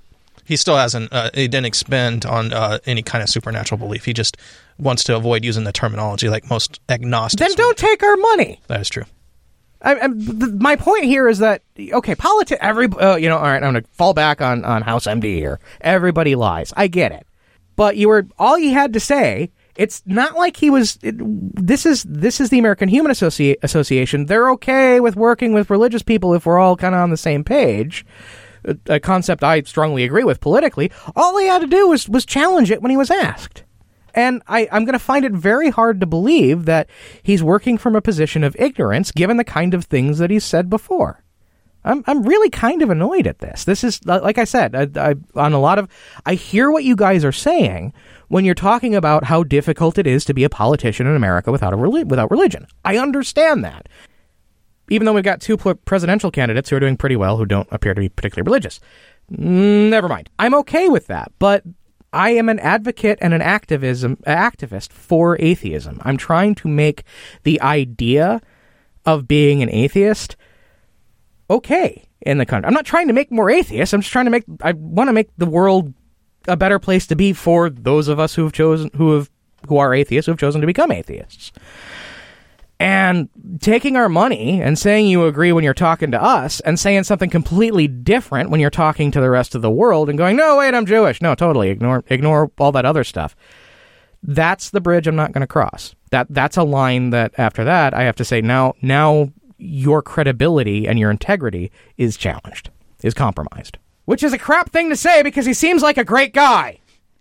He still hasn't. He didn't expand on any kind of supernatural belief. He just wants to avoid using the terminology like most agnostics. Then don't take our money. That is true. My point here is that, okay, all right, I'm going to fall back on House MD here. Everybody lies. I get it. But all you had to say, it's not like he was, this is the American Human Association. They're okay with working with religious people if we're all kind of on the same page. A concept I strongly agree with politically. All he had to do was challenge it when he was asked. And I'm going to find it very hard to believe that he's working from a position of ignorance, given the kind of things that he's said before. I'm really kind of annoyed at this. This is, like I said, I hear what you guys are saying when you're talking about how difficult it is to be a politician in America without religion. I understand that. Even though we've got two presidential candidates who are doing pretty well, who don't appear to be particularly religious. Never mind. I'm okay with that, but I am an advocate and an activist for atheism. I'm trying to make the idea of being an atheist okay in the country. I'm not trying to make more atheists. I'm just trying to I want to make the world a better place to be for those of us who are atheists, who have chosen to become atheists. And taking our money and saying you agree when you're talking to us and saying something completely different when you're talking to the rest of the world and going, no, wait, I'm Jewish. No, totally. Ignore all that other stuff. That's the bridge I'm not going to cross. That's a line that after that I have to say now your credibility and your integrity is challenged, is compromised. Which is a crap thing to say because he seems like a great guy.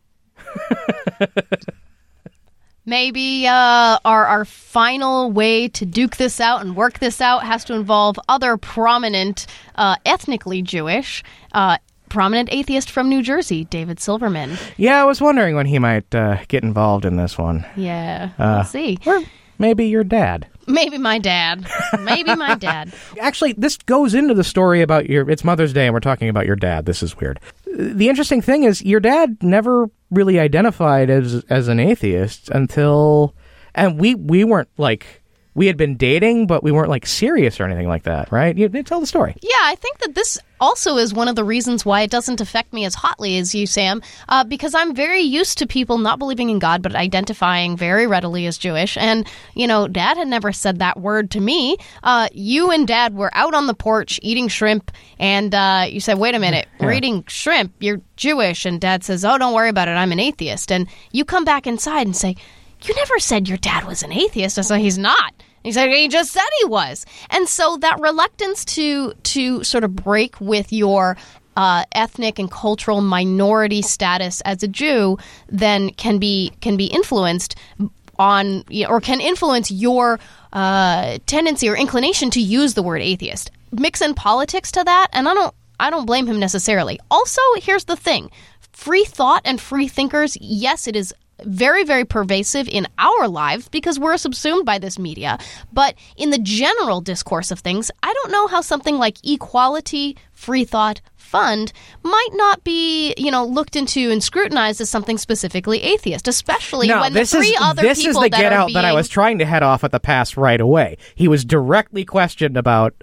Maybe our final way to duke this out and work this out has to involve other prominent, ethnically Jewish, prominent atheist from New Jersey, David Silverman. Yeah, I was wondering when he might get involved in this one. Yeah, we'll see. Or maybe your dad. Maybe my dad. Maybe my dad. Actually, this goes into the story about it's Mother's Day and we're talking about your dad. This is weird. The interesting thing is your dad never really identified as an atheist until, and we weren't like, we had been dating, but we weren't like serious or anything like that, right? You tell the story. Yeah, I think that this also is one of the reasons why it doesn't affect me as hotly as you, Sam, because I'm very used to people not believing in God, but identifying very readily as Jewish. And, Dad had never said that word to me. You and Dad were out on the porch eating shrimp, and you said, wait a minute, we're eating shrimp, you're Jewish. And Dad says, oh, don't worry about it, I'm an atheist. And you come back inside and say, you never said your dad was an atheist. I said, he's not. He said, he just said he was. And so that reluctance to sort of break with your ethnic and cultural minority status as a Jew then can be influenced on, or can influence your tendency or inclination to use the word atheist. Mix in politics to that, and I don't blame him necessarily. Also, here's the thing. Free thought and free thinkers, yes, it is very, very pervasive in our lives because we're subsumed by this media. But in the general discourse of things, I don't know how something like equality, free thought, fund might not be, looked into and scrutinized as something specifically atheist, especially when the three other people this is the get out that I was trying to head off at the pass right away. He was directly questioned about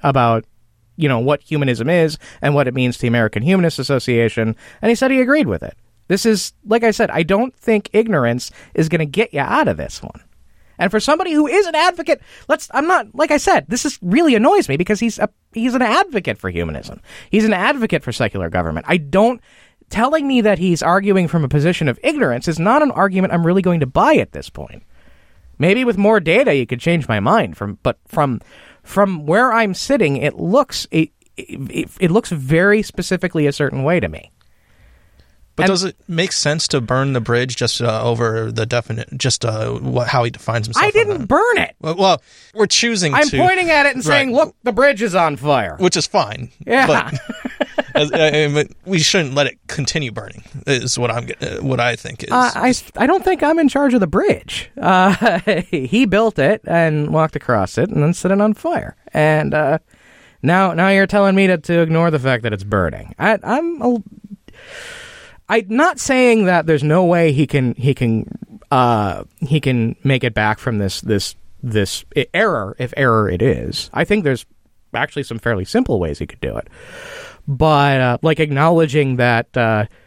what humanism is and what it means to the American Humanist Association, and he said he agreed with it. This is, like I said, I don't think ignorance is going to get you out of this one. And for somebody who is an advocate, like I said, this really annoys me because he's an advocate for humanism. He's an advocate for secular government. Telling me that he's arguing from a position of ignorance is not an argument I'm really going to buy at this point. Maybe with more data you could change my mind, but from where I'm sitting, it looks very specifically a certain way to me. But does it make sense to burn the bridge just over the how he defines himself? I didn't burn it. Well, we're choosing I'm pointing at it and saying, look, the bridge is on fire. Which is fine. Yeah. But we shouldn't let it continue burning, is what I think is. I don't think I'm in charge of the bridge. He built it and walked across it and then set it on fire. And now you're telling me to ignore the fact that it's burning. I'm not saying that there's no way he can make it back from this error, if error it is. I think there's actually some fairly simple ways he could do it. But like acknowledging that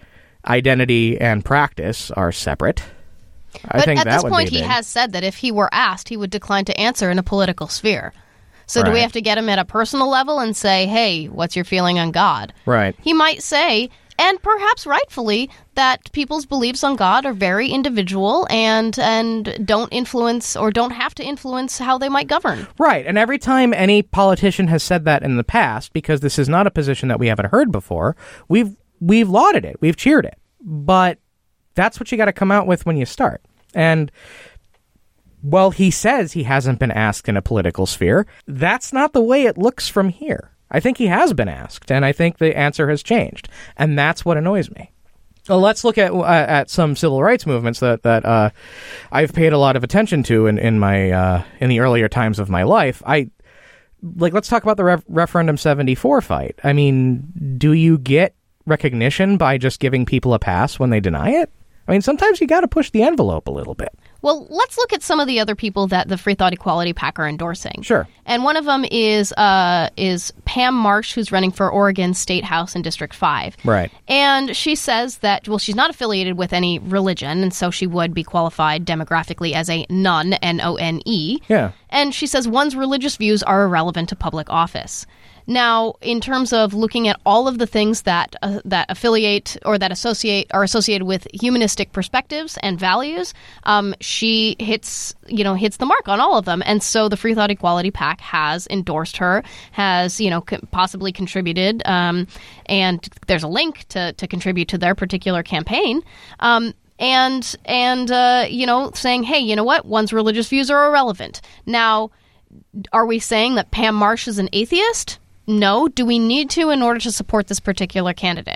identity and practice are separate. But at this point, he has said that if he were asked, he would decline to answer in a political sphere. So do we have to get him at a personal level and say, hey, what's your feeling on God? Right. He might say, and perhaps rightfully, that people's beliefs on God are very individual and don't influence or don't have to influence how they might govern. Right. And every time any politician has said that in the past, because this is not a position that we haven't heard before, we've lauded it. We've cheered it. But that's what you got to come out with when you start. And well, he says he hasn't been asked in a political sphere. That's not the way it looks from here. I think he has been asked, and I think the answer has changed. And that's what annoys me. Well, let's look at some civil rights movements that I've paid a lot of attention to in the earlier times of my life. Let's talk about the Referendum 74 fight. I mean, do you get recognition by just giving people a pass when they deny it? I mean, sometimes you got to push the envelope a little bit. Well, let's look at some of the other people that the Free Thought Equality PAC are endorsing. Sure. And one of them is Pam Marsh, who's running for Oregon State House in District 5. Right. And she says that, well, she's not affiliated with any religion, and so she would be qualified demographically as a none, N-O-N-E. Yeah. And she says one's religious views are irrelevant to public office. Now, in terms of looking at all of the things that affiliate or that are associated with humanistic perspectives and values, she hits the mark on all of them. And so the Free Thought Equality PAC has endorsed her, has possibly contributed, and there's a link to contribute to their particular campaign. And saying, hey, you know what? One's religious views are irrelevant. Now, are we saying that Pam Marsh is an atheist? No. Do we need to in order to support this particular candidate?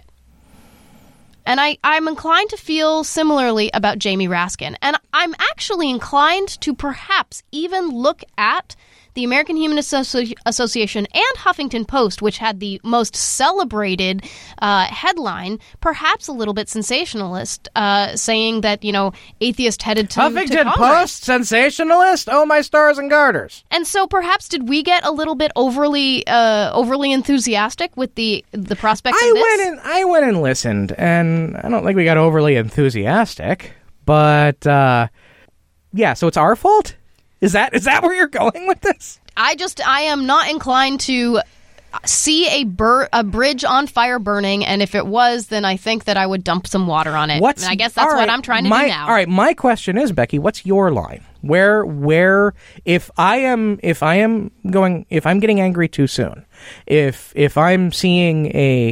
And I'm inclined to feel similarly about Jamie Raskin. And I'm actually inclined to perhaps even look at the American Humanist Association and Huffington Post, which had the most celebrated headline, perhaps a little bit sensationalist, saying that, atheist headed to Huffington Post? Sensationalist? Oh, my stars and garters. And so perhaps did we get a little bit overly enthusiastic with the prospect of this? I went and listened, and I don't think we got overly enthusiastic. But, so it's our fault? Is that where you're going with this? I am not inclined to see a bridge on fire burning, and if it was, then I think that I would dump some water on it. I guess that's what I'm trying to do now. All right, my question is, Becky, what's your line? Where if I'm getting angry too soon, if I'm seeing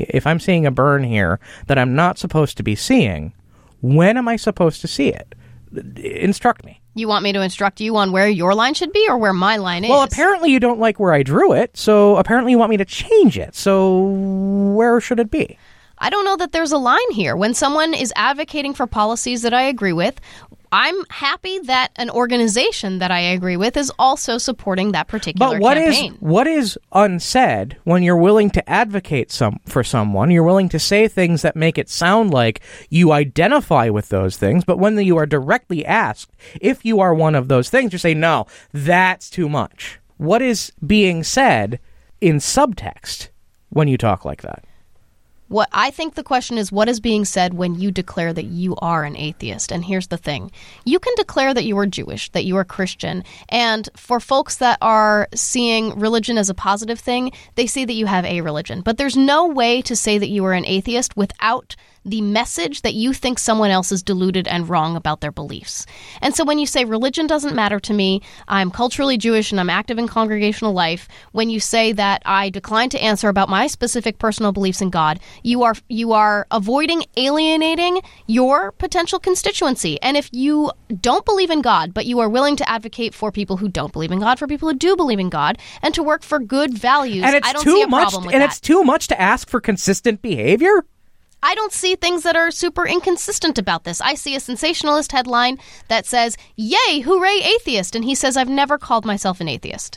a burn here that I'm not supposed to be seeing, when am I supposed to see it? Instruct me. You want me to instruct you on where your line should be or where my line is? Well, apparently you don't like where I drew it, so apparently you want me to change it. So where should it be? I don't know that there's a line here. When someone is advocating for policies that I agree with, I'm happy that an organization that I agree with is also supporting that particular campaign. But what is unsaid when you're willing to advocate for someone? You're willing to say things that make it sound like you identify with those things, but when you are directly asked if you are one of those things, you say, no, that's too much. What is being said in subtext when you talk like that? What I think the question is, what is being said when you declare that you are an atheist? And here's the thing. You can declare that you are Jewish, that you are Christian. And for folks that are seeing religion as a positive thing, they say that you have a religion. But there's no way to say that you are an atheist without the message that you think someone else is deluded and wrong about their beliefs. And so when you say religion doesn't matter to me, I'm culturally Jewish and I'm active in congregational life, when you say that I decline to answer about my specific personal beliefs in God, you are avoiding alienating your potential constituency. And if you don't believe in God, but you are willing to advocate for people who don't believe in God, for people who do believe in God, and to work for good values, I don't see a problem with that. And it's too much to ask for consistent behavior? I don't see things that are super inconsistent about this. I see a sensationalist headline that says, yay, hooray, atheist. And he says, I've never called myself an atheist.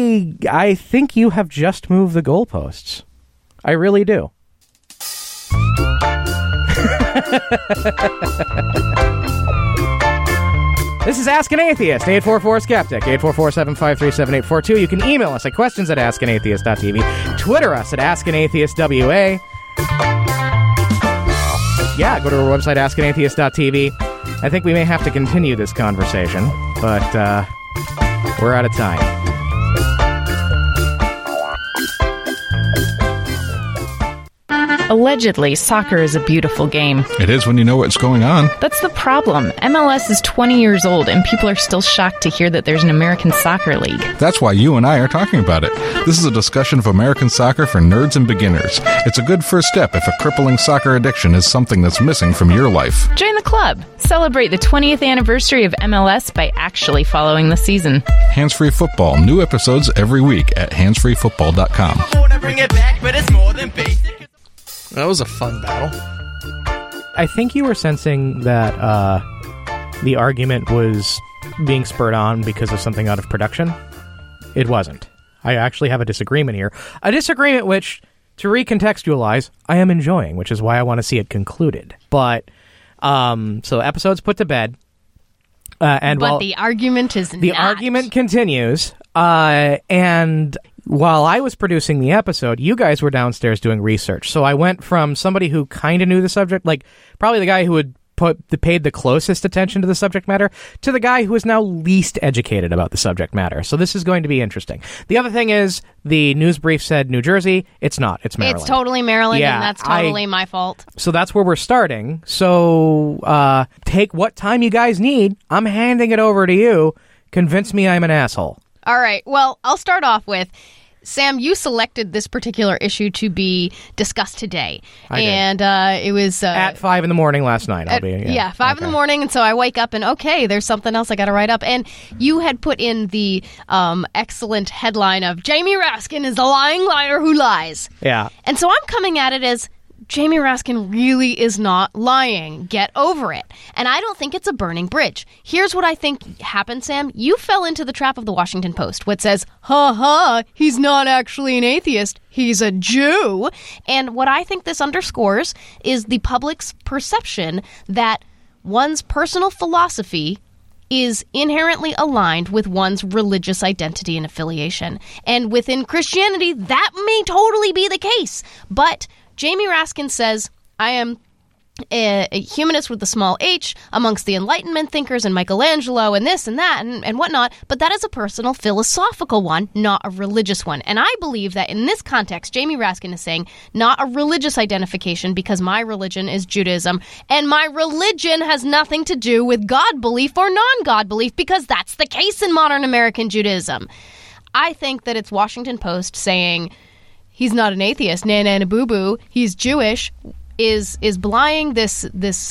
I think you have just moved the goalposts. I really do. This is Ask an Atheist, 844-SKEPTIC, 844-753-7842. You can email us at questions@askanatheist.tv, Twitter us at AskAnAtheistWA. Yeah, go to our website, askanatheist.tv. I think we may have to continue this conversation, but we're out of time. Allegedly, soccer is a beautiful game. It is when you know what's going on. That's the problem. MLS is 20 years old, and people are still shocked to hear that there's an American soccer league. That's why you and I are talking about it. This is a discussion of American soccer for nerds and beginners. It's a good first step if a crippling soccer addiction is something that's missing from your life. Join the club. Celebrate the 20th anniversary of MLS by actually following the season. Hands-Free Football. New episodes every week at handsfreefootball.com. That was a fun battle. I think you were sensing that the argument was being spurred on because of something out of production. It wasn't. I actually have a disagreement here. A disagreement which, to recontextualize, I am enjoying, which is why I want to see it concluded. But, so episode's put to bed. But the argument is the argument continues. And while I was producing the episode, you guys were downstairs doing research. So I went from somebody who kind of knew the subject, like probably the guy who would paid the closest attention to the subject matter, to the guy who is now least educated about the subject matter. So this is going to be interesting. The other thing is, the news brief said New Jersey. It's not. It's Maryland. It's totally Maryland, yeah, and that's totally my fault. So that's where we're starting. So take what time you guys need. I'm handing it over to you. Convince me I'm an asshole. All right. Well, I'll start off with, Sam, you selected this particular issue to be discussed today. I did. It was... at 5 in the morning last night, I'll be... Yeah, 5 in the morning, and so I wake up and, okay, there's something else I got to write up. And you had put in the excellent headline of, Jamie Raskin is a lying liar who lies. Yeah. And so I'm coming at it as, Jamie Raskin really is not lying. Get over it. And I don't think it's a burning bridge. Here's what I think happened, Sam. You fell into the trap of the Washington Post, which says, he's not actually an atheist. He's a Jew. And what I think this underscores is the public's perception that one's personal philosophy is inherently aligned with one's religious identity and affiliation. And within Christianity, that may totally be the case. But Jamie Raskin says, I am a humanist with a small h amongst the Enlightenment thinkers and Michelangelo and this and that and whatnot, but that is a personal philosophical one, not a religious one. And I believe that in this context, Jamie Raskin is saying not a religious identification because my religion is Judaism, and my religion has nothing to do with God belief or non-God belief, because that's the case in modern American Judaism. I think that it's Washington Post saying he's not an atheist, na boo boo, he's Jewish, is belying this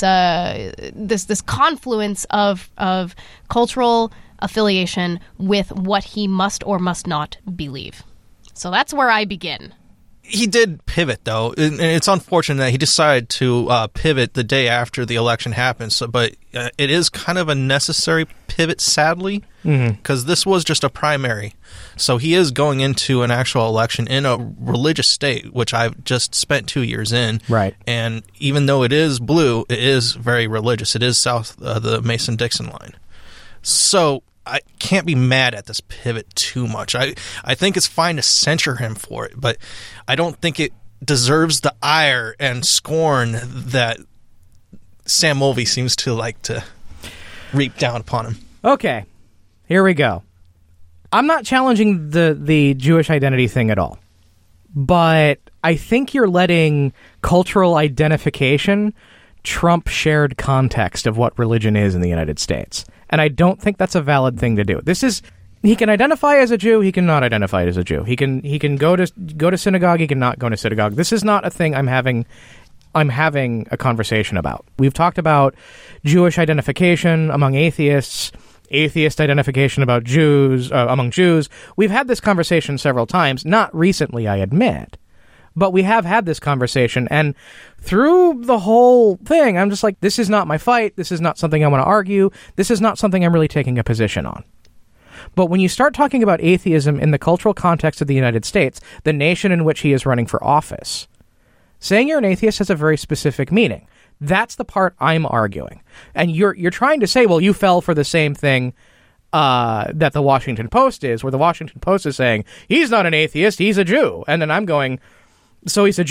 confluence of cultural affiliation with what he must or must not believe. So that's where I begin. He did pivot, though, and it's unfortunate that he decided to pivot the day after the election happened. So, but it is kind of a necessary pivot, sadly, because this was just a primary. So he is going into an actual election in a religious state, which I've just spent 2 years in. Right. And even though it is blue, it is very religious. It is south of the Mason-Dixon line. So I can't be mad at this pivot too much. I think it's fine to censure him for it, but I don't think it deserves the ire and scorn that Sam Mulvey seems to like to reap down upon him. Okay, here we go. I'm not challenging the Jewish identity thing at all, but I think you're letting cultural identification trump shared context of what religion is in the United States. And I don't think that's a valid thing to do. This is, he can identify as a Jew, he can not identify as a Jew. He can go to synagogue, he can not go to synagogue. This is not a thing I'm having a conversation about. We've talked about Jewish identification among atheists, atheist identification about Jews among Jews. We've had this conversation several times, not recently, I admit. But we have had this conversation, and through the whole thing, I'm just like, this is not my fight. This is not something I want to argue. This is not something I'm really taking a position on. But when you start talking about atheism in the cultural context of the United States, the nation in which he is running for office, saying you're an atheist has a very specific meaning. That's the part I'm arguing. And you're trying to say, well, you fell for the same thing that the Washington Post is, where the Washington Post is saying, he's not an atheist, he's a Jew. And then I'm going, so he's a Jew.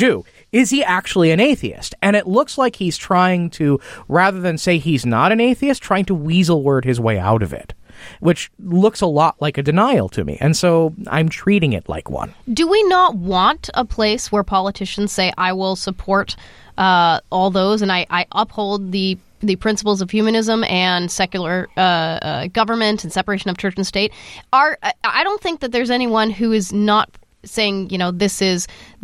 is he actually an atheist? And it looks like he's trying to, rather than say he's not an atheist, trying to weasel word his way out of it, which looks a lot like a denial to me. And so I'm treating it like one. Do we not want a place where politicians say, I will support all those and I uphold the principles of humanism and secular government and separation of church and state? I don't think that there's anyone who is not saying, this is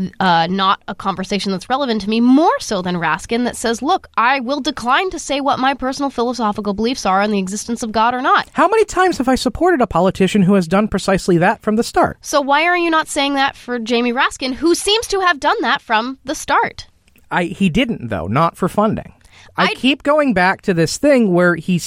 not a conversation that's relevant to me, more so than Raskin, that says, look, I will decline to say what my personal philosophical beliefs are on the existence of God or not. How many times have I supported a politician who has done precisely that from the start? So why are you not saying that for Jamie Raskin, who seems to have done that from the start? He didn't, though, not for funding. I keep going back to this thing where he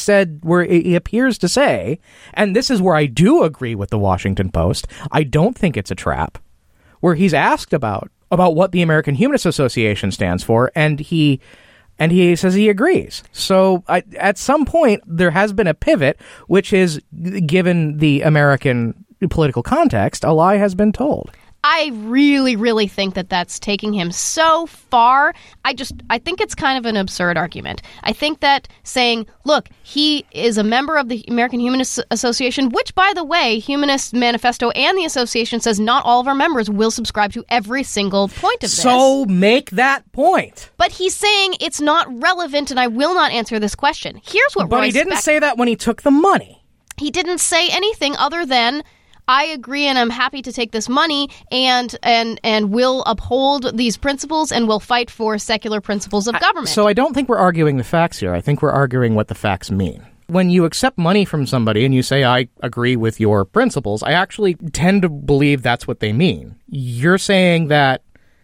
appears to say, and this is where I do agree with the Washington Post, I don't think it's a trap, where he's asked about what the American Humanist Association stands for, and he says he agrees. So at some point, there has been a pivot, which is, given the American political context, a lie has been told. I really, really think that that's taking him so far. I think it's kind of an absurd argument. I think that saying, look, he is a member of the American Humanist Association, which, by the way, Humanist Manifesto and the association says not all of our members will subscribe to every single point of this. So make that point. But he's saying it's not relevant and I will not answer this question. Here's what But he didn't say that when he took the money. He didn't say anything other than, I agree and I'm happy to take this money and will uphold these principles and will fight for secular principles of government. So I don't think we're arguing the facts here. I think we're arguing what the facts mean. When you accept money from somebody and you say, I agree with your principles, I actually tend to believe that's what they mean. You're saying that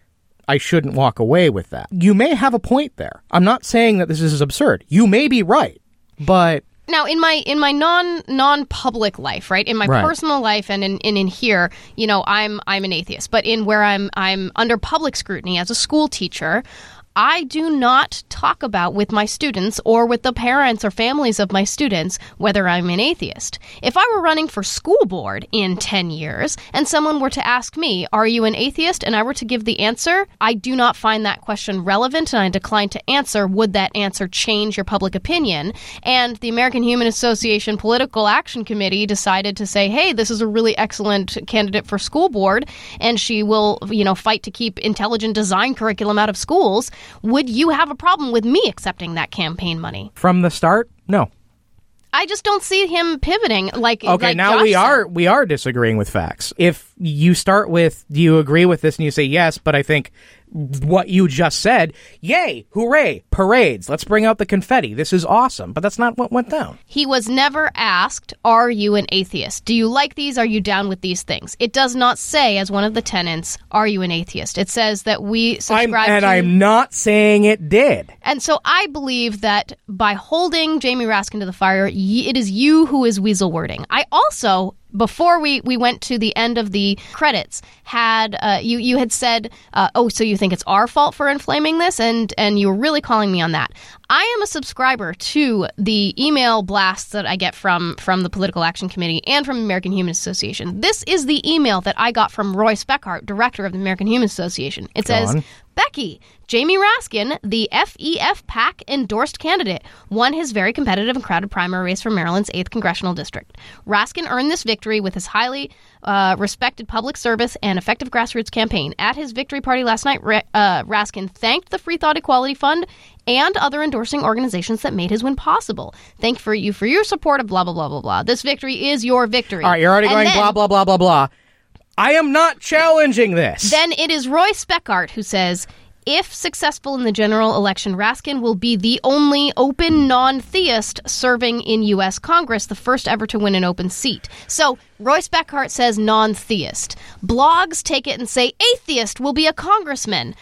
I shouldn't walk away with that. You may have a point there. I'm not saying that this is absurd. You may be right, but... Now, in my non-public life, right, in my personal life and in here, I'm an atheist. But in where I'm under public scrutiny as a school teacher, I do not talk about with my students or with the parents or families of my students whether I'm an atheist. If I were running for school board in 10 years and someone were to ask me, are you an atheist? And I were to give the answer, I do not find that question relevant and I decline to answer. Would that answer change your public opinion? And the American Humanist Association Political Action Committee decided to say, hey, this is a really excellent candidate for school board and she will, fight to keep intelligent design curriculum out of schools. Would you have a problem with me accepting that campaign money? From the start, no. I just don't see him pivoting like. Okay, like now Josh we are disagreeing with facts. If you start with, do you agree with this, and you say yes, but I think what you just said, yay, hooray, parades, let's bring out the confetti, this is awesome, but that's not what went down. He was never asked, are you an atheist? Do you like these? Are you down with these things? It does not say as one of the tenets, are you an atheist? It says that we subscribe to... I'm not saying it did. And so I believe that by holding Jamie Raskin to the fire, it is you who is weasel wording. I also... Before we went to the end of the credits, you had said, so you think it's our fault for inflaming this? And you were really calling me on that. I am a subscriber to the email blasts that I get from the Political Action Committee and from the American Humanist Association. This is the email that I got from Roy Speckhart, director of the American Humanist Association. It says, Becky, Jamie Raskin, the FEF PAC endorsed candidate, won his very competitive and crowded primary race for Maryland's 8th Congressional District. Raskin earned this victory with his highly respected public service and effective grassroots campaign. At his victory party last night, Raskin thanked the Free Thought Equality Fund and other endorsing organizations that made his win possible. Thank you for your support of blah, blah, blah, blah, blah. This victory is your victory. All right, you're already going blah, blah, blah, blah, blah. I am not challenging this. Then it is Roy Speckhart who says, if successful in the general election, Raskin will be the only open non-theist serving in U.S. Congress, the first ever to win an open seat. So Roy Speckhart says non-theist. Blogs take it and say atheist will be a congressman.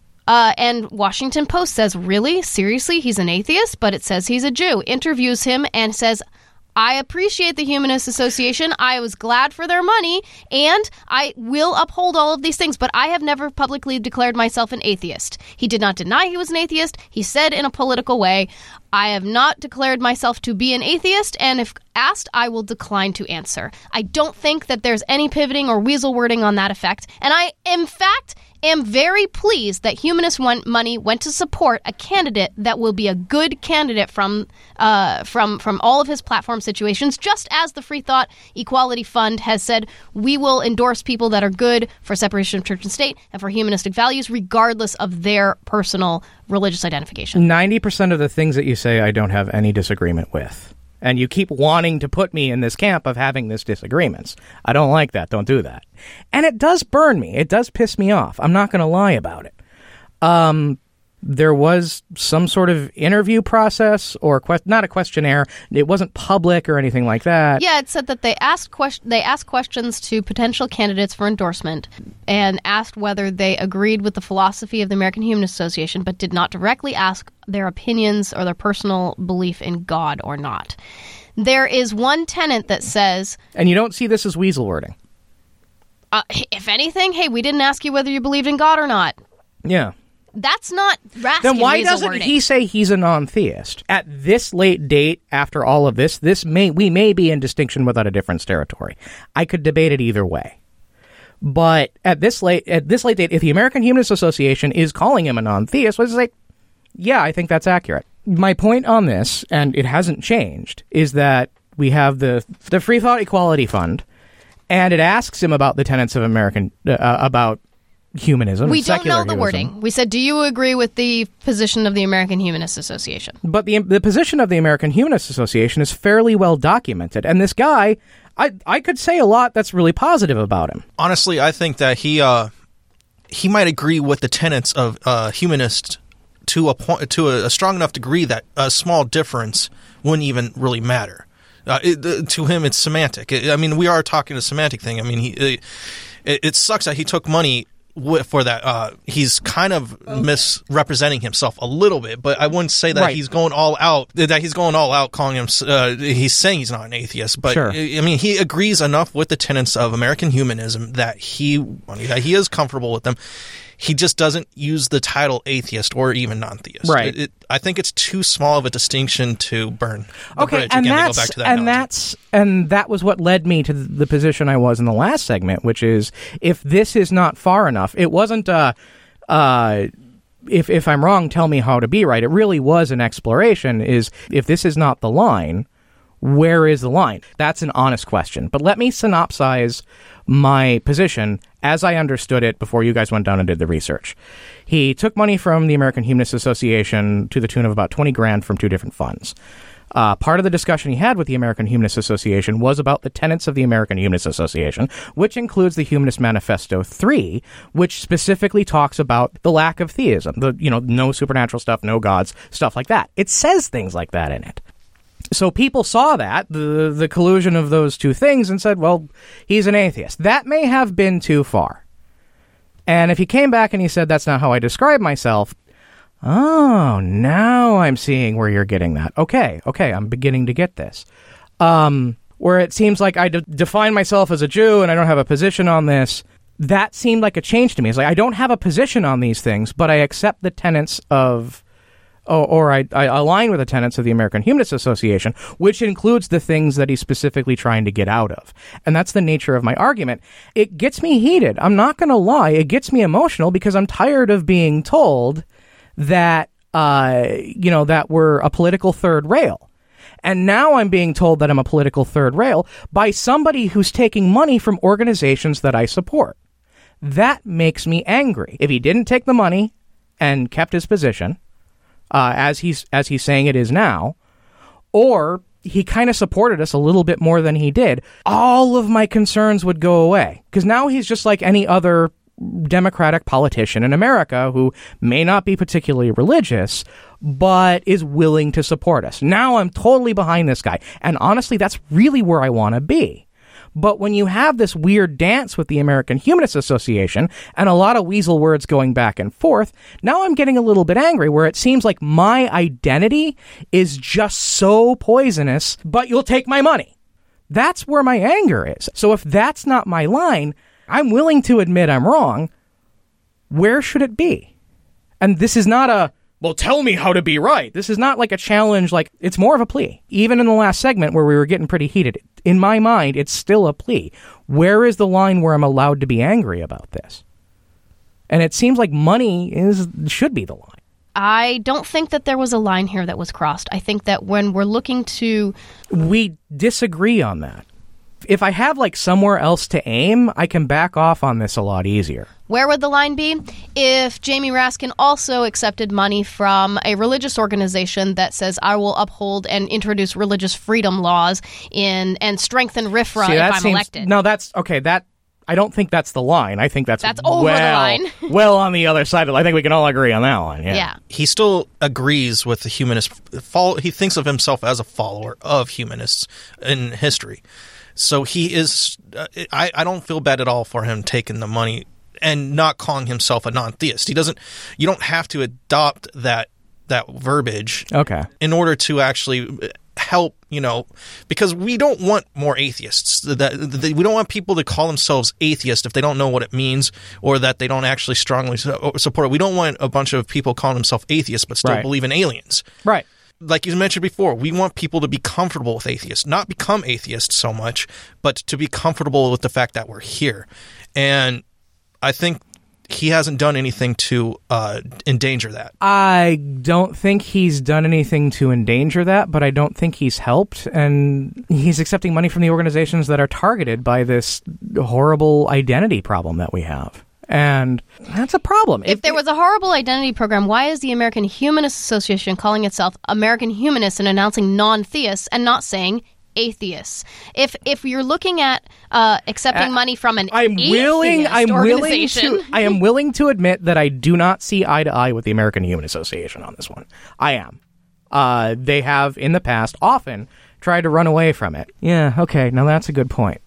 And Washington Post says, really? Seriously? He's an atheist? But it says he's a Jew. Interviews him and says, I appreciate the Humanist Association. I was glad for their money, and I will uphold all of these things, but I have never publicly declared myself an atheist. He did not deny he was an atheist. He said in a political way, I have not declared myself to be an atheist, and if asked, I will decline to answer. I don't think that there's any pivoting or weasel wording on that effect, and I, in fact, am very pleased that humanist money went to support a candidate that will be a good candidate from all of his platform situations, just as the Free Thought Equality Fund has said we will endorse people that are good for separation of church and state and for humanistic values, regardless of their personal religious identification. 90% of the things that you say I don't have any disagreement with. And you keep wanting to put me in this camp of having this disagreements. I don't like that. Don't do that. And it does burn me. It does piss me off. I'm not going to lie about it. There was some sort of interview process or not a questionnaire. It wasn't public or anything like that. Yeah, it said that they asked questions to potential candidates for endorsement and asked whether they agreed with the philosophy of the American Humanist Association, but did not directly ask their opinions or their personal belief in God or not. There is one tenet that says... And you don't see this as weasel wording. If anything, hey, we didn't ask you whether you believed in God or not. Yeah. That's not Raskin. Then why doesn't wording. he say he's a non-theist? At this late date, after all of this, we may be in distinction without a difference territory. I could debate it either way. But at this late date, if the American Humanist Association is calling him a non-theist, let's say, yeah, I think that's accurate. My point on this, and it hasn't changed, is that we have the Free Thought Equality Fund, and it asks him about the tenets of about humanism. We don't know the humanism. wording. We said, do you agree with the position of the American Humanist Association? But the position of the American Humanist Association is fairly well documented. And this guy, I could say a lot that's really positive about him. Honestly, I think that he might agree with the tenets of humanist to a strong enough degree that a small difference wouldn't even really matter. To him, it's semantic. We are talking a semantic thing. It sucks that he took money for that. He's kind of misrepresenting himself a little bit, but I wouldn't say that he's going all out. That he's going all out, calling him. He's saying he's not an atheist, but sure. He agrees enough with the tenets of American humanism that he is comfortable with them. He just doesn't use the title atheist or even non-theist. Right. I think it's too small of a distinction to burn the okay, bridge. And Again, that's, to go back to that and that was what led me to the position I was in the last segment, which is if this is not far enough, it wasn't if I'm wrong, tell me how to be right. It really was an exploration, is if this is not the line, where is the line? That's an honest question. But let me synopsize my position as I understood it before you guys went down and did the research. He took money from the American Humanist Association to the tune of about $20,000 from two different funds. Part of the discussion he had with the American Humanist Association was about the tenets of the American Humanist Association, which includes the Humanist Manifesto 3, which specifically talks about the lack of theism, no supernatural stuff, no gods, stuff like that. It says things like that in it. So people saw that, the collusion of those two things, and said, well, he's an atheist. That may have been too far. And if he came back and he said, that's not how I describe myself, oh, now I'm seeing where you're getting that. Okay, I'm beginning to get this. Where it seems like I define myself as a Jew and I don't have a position on this, that seemed like a change to me. It's like, I don't have a position on these things, but I accept the tenets of... Or I align with the tenets of the American Humanist Association, which includes the things that he's specifically trying to get out of. And that's the nature of my argument. It gets me heated. I'm not going to lie. It gets me emotional because I'm tired of being told that, that we're a political third rail. And now I'm being told that I'm a political third rail by somebody who's taking money from organizations that I support. That makes me angry. If he didn't take the money and kept his position... as he's saying it is now, or he kind of supported us a little bit more than he did, all of my concerns would go away. Because now he's just like any other Democratic politician in America who may not be particularly religious, but is willing to support us. Now I'm totally behind this guy. And honestly, that's really where I want to be. But when you have this weird dance with the American Humanist Association and a lot of weasel words going back and forth, now I'm getting a little bit angry where it seems like my identity is just so poisonous, but you'll take my money. That's where my anger is. So if that's not my line, I'm willing to admit I'm wrong. Where should it be? And this is not a, well, tell me how to be right. This is not like a challenge, it's more of a plea. Even in the last segment where we were getting pretty heated, in my mind, it's still a plea. Where is the line where I'm allowed to be angry about this? And it seems like money should be the line. I don't think that there was a line here that was crossed. I think that when we're looking to... We disagree on that. If I have like somewhere else to aim, I can back off on this a lot easier. Where would the line be? If Jamie Raskin also accepted money from a religious organization that says, I will uphold and introduce religious freedom laws and strengthen RFRA if I'm elected. No, that's... Okay, I don't think that's the line. I think that's over the line. Well on the other side. I think we can all agree on that one. Yeah. He still agrees with the humanist. He thinks of himself as a follower of humanists in history. So he is. I don't feel bad at all for him taking the money and not calling himself a non-theist. He doesn't. You don't have to adopt that verbiage. Okay. In order to actually help, because we don't want more atheists. We don't want people to call themselves atheists if they don't know what it means or that they don't actually strongly support it. We don't want a bunch of people calling themselves atheists but still believe in aliens. Right. Like you mentioned before, we want people to be comfortable with atheists, not become atheists so much, but to be comfortable with the fact that we're here. And I think he hasn't done anything to endanger that. I don't think he's done anything to endanger that, but I don't think he's helped. And he's accepting money from the organizations that are targeted by this horrible identity problem that we have. And that's a problem. If there was a horrible identity program, why is the American Humanist Association calling itself American Humanists and announcing non-theists and not saying atheists? If you're looking at accepting money from an organization... I am willing to admit that I do not see eye to eye with the American Humanist Association on this one. I am. They have, in the past, often tried to run away from it. Yeah, okay, now that's a good point.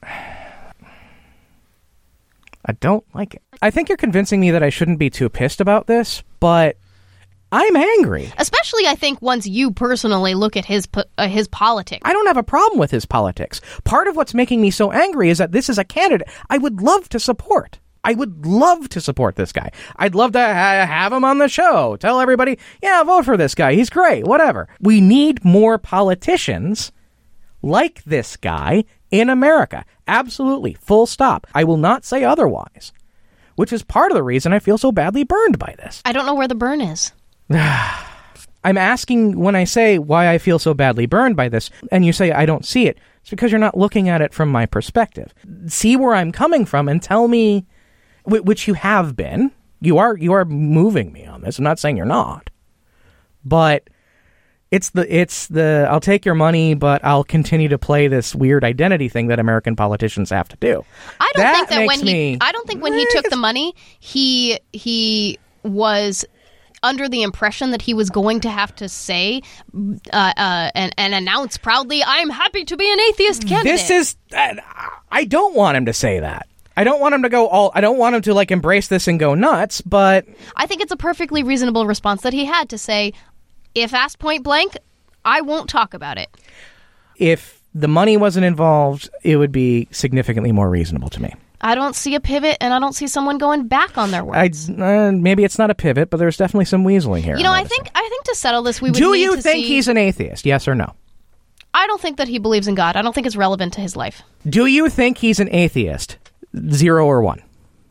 I don't like it. I think you're convincing me that I shouldn't be too pissed about this, but I'm angry. Especially, I think, once you personally look at his politics. I don't have a problem with his politics. Part of what's making me so angry is that this is a candidate I would love to support. I would love to support this guy. I'd love to have him on the show. Tell everybody, yeah, vote for this guy. He's great. Whatever. We need more politicians like this guy in America. Absolutely. Full stop. I will not say otherwise. Which is part of the reason I feel so badly burned by this. I don't know where the burn is. I'm asking when I say why I feel so badly burned by this, and you say I don't see it. It's because you're not looking at it from my perspective. See where I'm coming from and tell me, which you have been. You are moving me on this. I'm not saying you're not. But it's the I'll take your money, but I'll continue to play this weird identity thing that American politicians have to do. I don't think when he took the money, he was under the impression that he was going to have to say and announce proudly, "I'm happy to be an atheist candidate." I don't want him to say that. I don't want him to I don't want him to embrace this and go nuts, but I think it's a perfectly reasonable response that he had to say, if asked point blank, I won't talk about it. If the money wasn't involved, it would be significantly more reasonable to me. I don't see a pivot, and I don't see someone going back on their words. Maybe it's not a pivot, but there's definitely some weaseling here. I think to settle this, we would Do need you to think see... he's an atheist? Yes or no? I don't think that he believes in God. I don't think it's relevant to his life. Do you think he's an atheist? 0 or 1?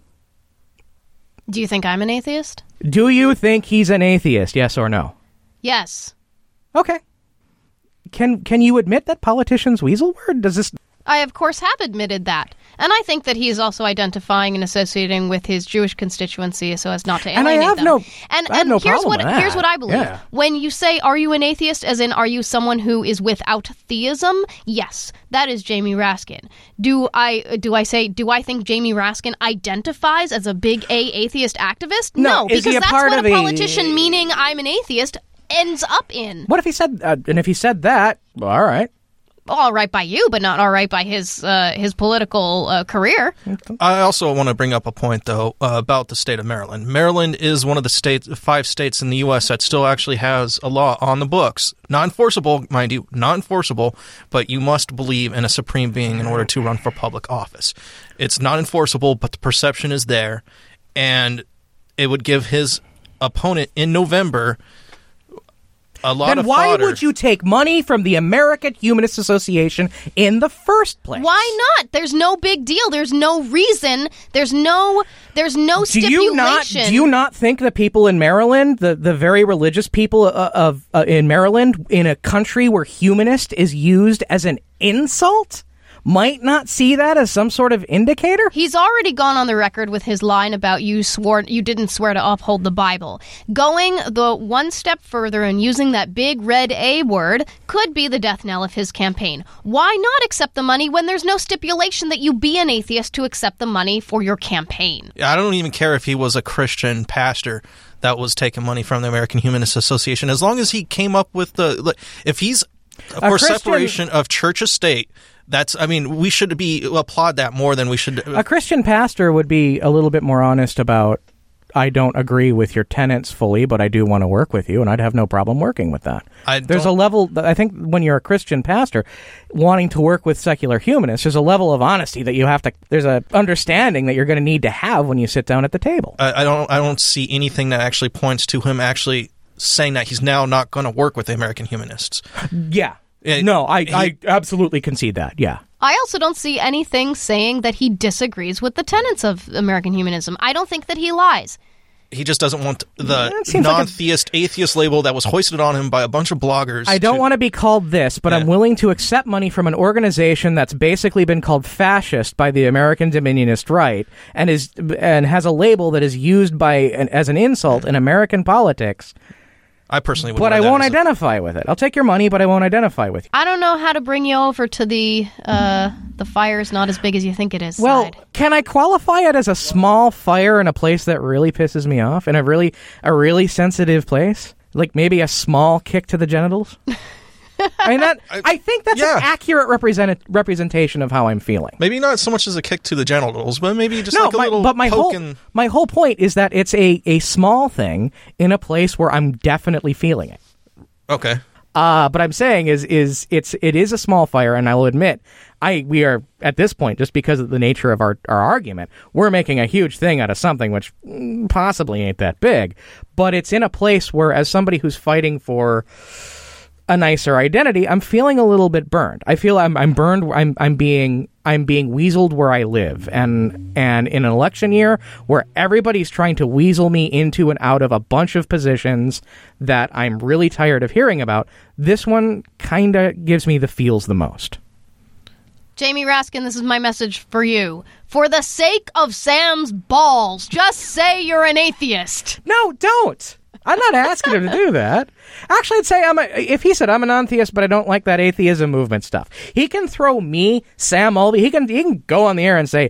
Do you think I'm an atheist? Do you think he's an atheist? Yes or no? Yes. Okay. Can you admit that politicians weasel word? Does this... I, of course, have admitted that. And I think that he is also identifying and associating with his Jewish constituency so as not to alienate them. I have no here's problem with that. Here's what I believe. Yeah. When you say, are you an atheist, as in, are you someone who is without theism? Yes, that is Jamie Raskin. Do I think Jamie Raskin identifies as a big A atheist activist? No, because that's what a politician meaning I'm an atheist ends up in. What if he said, and if he said that, well, all right. All right by you, but not all right by his political career. I also want to bring up a point, though, about the state of Maryland. Maryland is one of the 5 states in the U.S. that still actually has a law on the books. Not enforceable, mind you, not enforceable, but you must believe in a supreme being in order to run for public office. It's not enforceable, but the perception is there, and it would give his opponent in November then why would you take money from the American Humanist Association in the first place? Why not? There's no big deal. There's no reason. There's no stipulation. Do you not think the people in Maryland, the very religious people in Maryland, in a country where humanist is used as an insult, might not see that as some sort of indicator? He's already gone on the record with his line about you didn't swear to uphold the Bible. Going the one step further and using that big red A word could be the death knell of his campaign. Why not accept the money when there's no stipulation that you be an atheist to accept the money for your campaign? I don't even care if he was a Christian pastor that was taking money from the American Humanist Association. As long as he came up with if he's for separation of church and state, we should applaud that more than we should. A Christian pastor would be a little bit more honest about, I don't agree with your tenets fully, but I do want to work with you, and I'd have no problem working with that. There's a level, I think, when you're a Christian pastor, wanting to work with secular humanists, there's a level of honesty that you have to, there's an understanding that you're going to need to have when you sit down at the table. I don't see anything that actually points to him actually saying that he's now not going to work with the American Humanists. Yeah. No, I absolutely concede that, yeah. I also don't see anything saying that he disagrees with the tenets of American humanism. I don't think that he lies. He just doesn't want the non-theist, atheist label that was hoisted on him by a bunch of bloggers. I don't want to be called this, but I'm willing to accept money from an organization that's basically been called fascist by the American Dominionist right and has a label that is used as an insult in American politics. I personally would. But I won't identify with it. I'll take your money, but I won't identify with you. I don't know how to bring you over to the fire's not as big as you think it is. Well, side. Can I qualify it as a small fire in a place that really pisses me off, in a really sensitive place? Like maybe a small kick to the genitals? I think that's an accurate representation of how I'm feeling. Maybe not so much as a kick to the genitals, but maybe just a little poke. My whole point is that it's a small thing in a place where I'm definitely feeling it. Okay. But I'm saying it is a small fire, and I will admit we are at this point, just because of the nature of our argument, we're making a huge thing out of something which possibly ain't that big, but it's in a place where, as somebody who's fighting for a nicer identity, I'm feeling a little bit burned. I feel I'm burned. I'm being weaseled where I live, and in an election year where everybody's trying to weasel me into and out of a bunch of positions that I'm really tired of hearing about, this one kind of gives me the feels the most. Jamie Raskin, this is my message for you. For the sake of Sam's balls, just say you're an atheist. No, don't. I'm not asking him to do that. Actually, I'd say if he said I'm a non-theist, but I don't like that atheism movement stuff, he can throw me, Sam Mulvey, he can go on the air and say,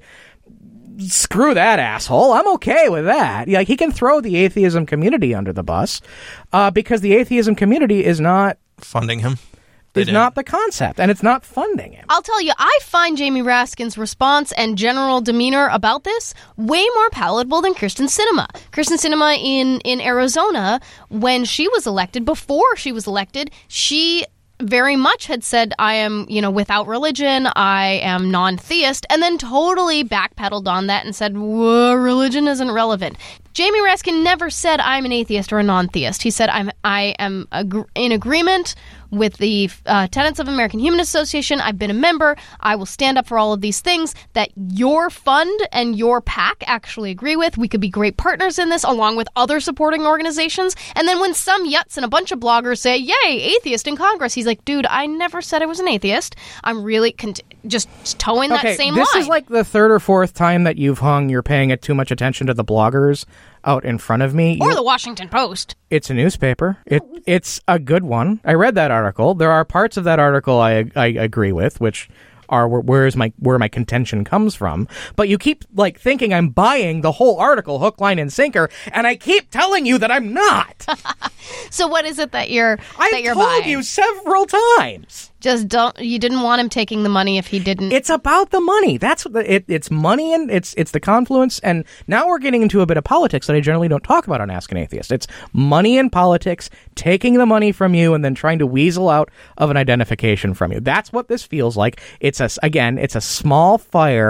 screw that asshole. I'm okay with that. Like, he can throw the atheism community under the bus because the atheism community is not funding him. Is not the concept, and it's not funding him. I'll tell you, I find Jamie Raskin's response and general demeanor about this way more palatable than Kyrsten Sinema. Kyrsten Sinema in Arizona, when she was elected, before she was elected, she very much had said, I am, without religion, I am non-theist, and then totally backpedaled on that and said, religion isn't relevant. Jamie Raskin never said I'm an atheist or a non-theist. He said I am in agreement with the tenets of American Humanist Association. I've been a member. I will stand up for all of these things that your fund and your PAC actually agree with. We could be great partners in this, along with other supporting organizations. And then when some yuts and a bunch of bloggers say, yay, atheist in Congress, he's like, dude, I never said I was an atheist. I'm really just towing that same line. This is like the third or fourth time that you've hung you're paying too much attention to the bloggers out in front of me. Or the Washington Post. It's a newspaper. It's a good one. I read that article. There are parts of that article I agree with, which are where my contention comes from. But you keep thinking I'm buying the whole article, hook, line, and sinker, and I keep telling you that I'm not. So what is it that you're buying? I've told you several times. Just you didn't want him taking the money if he didn't. It's about the money. That's what it's money, and it's the confluence. And now we're getting into a bit of politics that I generally don't talk about on Ask an Atheist. It's money and politics, taking the money from you and then trying to weasel out of an identification from you. That's what this feels like. It's a small fire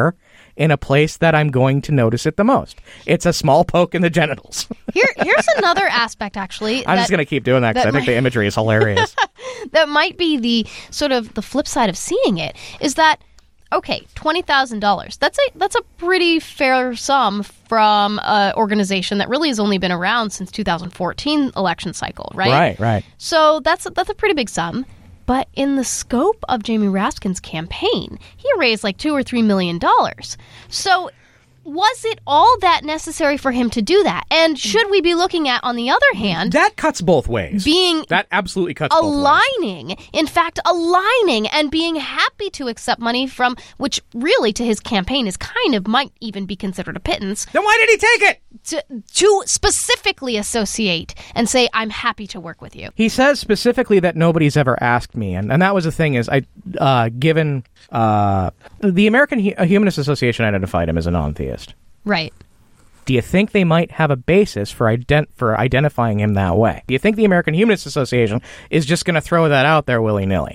in a place that I'm going to notice it the most. It's a small poke in the genitals. Here's another aspect, actually. I'm just going to keep doing that because I think the imagery is hilarious. That might be the sort of the flip side of seeing it, is that, okay, $20,000. That's a pretty fair sum from an organization that really has only been around since 2014 election cycle, right? Right. So that's a pretty big sum. But in the scope of Jamie Raskin's campaign, he raised like $2 or $3 million. So was it all that necessary for him to do that? And should we be looking at, on the other hand, that cuts both ways. That absolutely cuts both ways. Aligning and being happy to accept money from, which really to his campaign is kind of might even be considered a pittance. Then why did he take it? To specifically associate and say, I'm happy to work with you. He says specifically that nobody's ever asked me, and that was the thing is, given the American Humanist Association identified him as a non-theist. Right. Do you think they might have a basis for identifying him that way? Do you think the American Humanist Association is just going to throw that out there willy-nilly?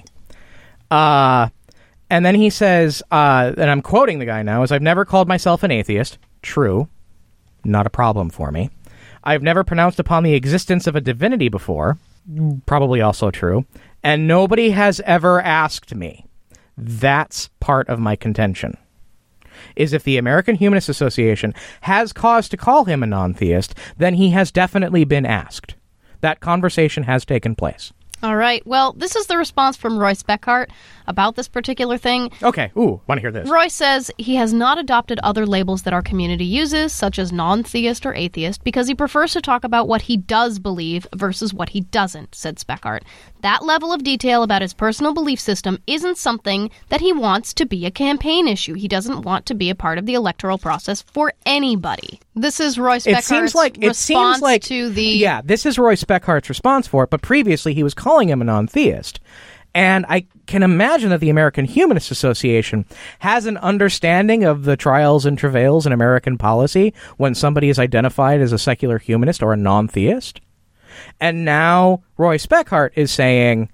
And then he says, and I'm quoting the guy now, is I've never called myself an atheist. True. Not a problem for me. I've never pronounced upon the existence of a divinity before. Probably also true. And nobody has ever asked me. That's part of my contention. Is if the American Humanist Association has cause to call him a non-theist, then he has definitely been asked. That conversation has taken place. All right. Well, this is the response from Royce Beckhart about this particular thing. Okay. Ooh, want to hear this. Royce says he has not adopted other labels that our community uses, such as non-theist or atheist, because he prefers to talk about what he does believe versus what he doesn't, said Beckhart. That level of detail about his personal belief system isn't something that he wants to be a campaign issue. He doesn't want to be a part of the electoral process for anybody. This is Royce Beckhart's response to the... Yeah, this is Royce Beckhart's response for it, but previously he was calling him a non-theist. And I can imagine that the American Humanist Association has an understanding of the trials and travails in American policy when somebody is identified as a secular humanist or a non-theist. And now Royce Beckhart is saying,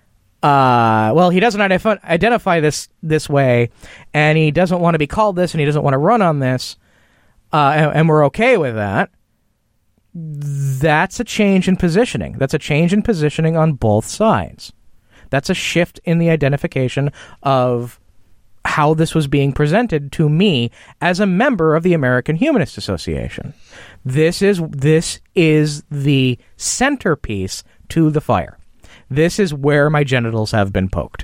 well, he doesn't identify this way, and he doesn't want to be called this, and he doesn't want to run on this, and we're okay with that. That's a change in positioning. That's a change in positioning on both sides. That's a shift in the identification of how this was being presented to me as a member of the American Humanist Association. This is the centerpiece to the fire. This is where my genitals have been poked.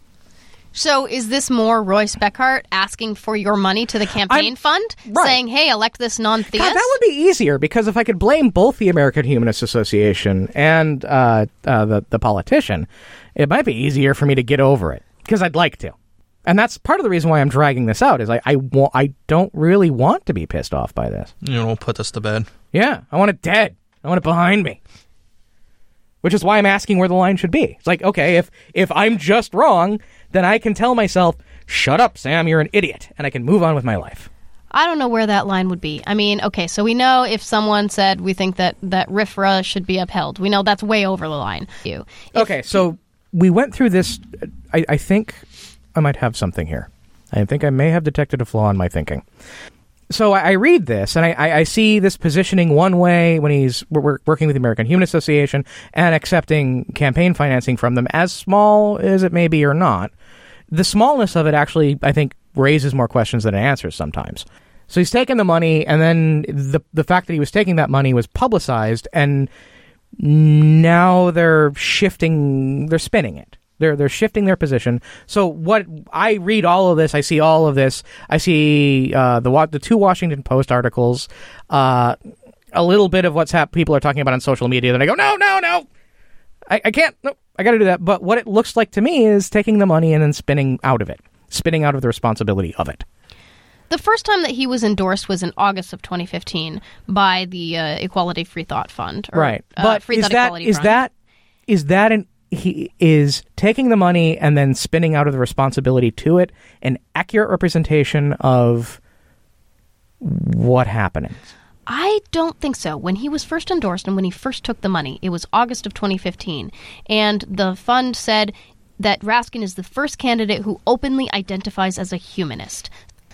So is this more Royce Beckhart asking for your money to the campaign fund? Right. Saying, hey, elect this non-theist? God, that would be easier, because if I could blame both the American Humanist Association and the politician, it might be easier for me to get over it, because I'd like to. And that's part of the reason why I'm dragging this out, is I don't really want to be pissed off by this. You know, we'll put this to bed. Yeah, I want it dead. I want it behind me. Which is why I'm asking where the line should be. It's like, okay, if I'm just wrong, then I can tell myself, shut up, Sam, you're an idiot, and I can move on with my life. I don't know where that line would be. I mean, okay, so we know if someone said we think that RFRA should be upheld. We know that's way over the line. Okay, so we went through this. I think I might have something here. I think I may have detected a flaw in my thinking. So I read this, and I see this positioning one way when we're working with the American Humanist Association and accepting campaign financing from them, as small as it may be or not. The smallness of it actually, I think, raises more questions than it answers sometimes. So he's taking the money, and then the fact that he was taking that money was publicized, and now they're spinning it. They're shifting their position. So what I read all of this, I see all of this. I see the two Washington Post articles, a little bit of what's people are talking about on social media. Then I go, no, I can't. No, I got to do that. But what it looks like to me is taking the money and then spinning out of the responsibility of it. The first time that he was endorsed was in August of 2015 by the Equality Free Thought Fund. Right, but he is taking the money and then spinning out of the responsibility to it an accurate representation of what happened? I don't think so. When he was first endorsed and when he first took the money, it was August of 2015. And the fund said that Raskin is the first candidate who openly identifies as a humanist.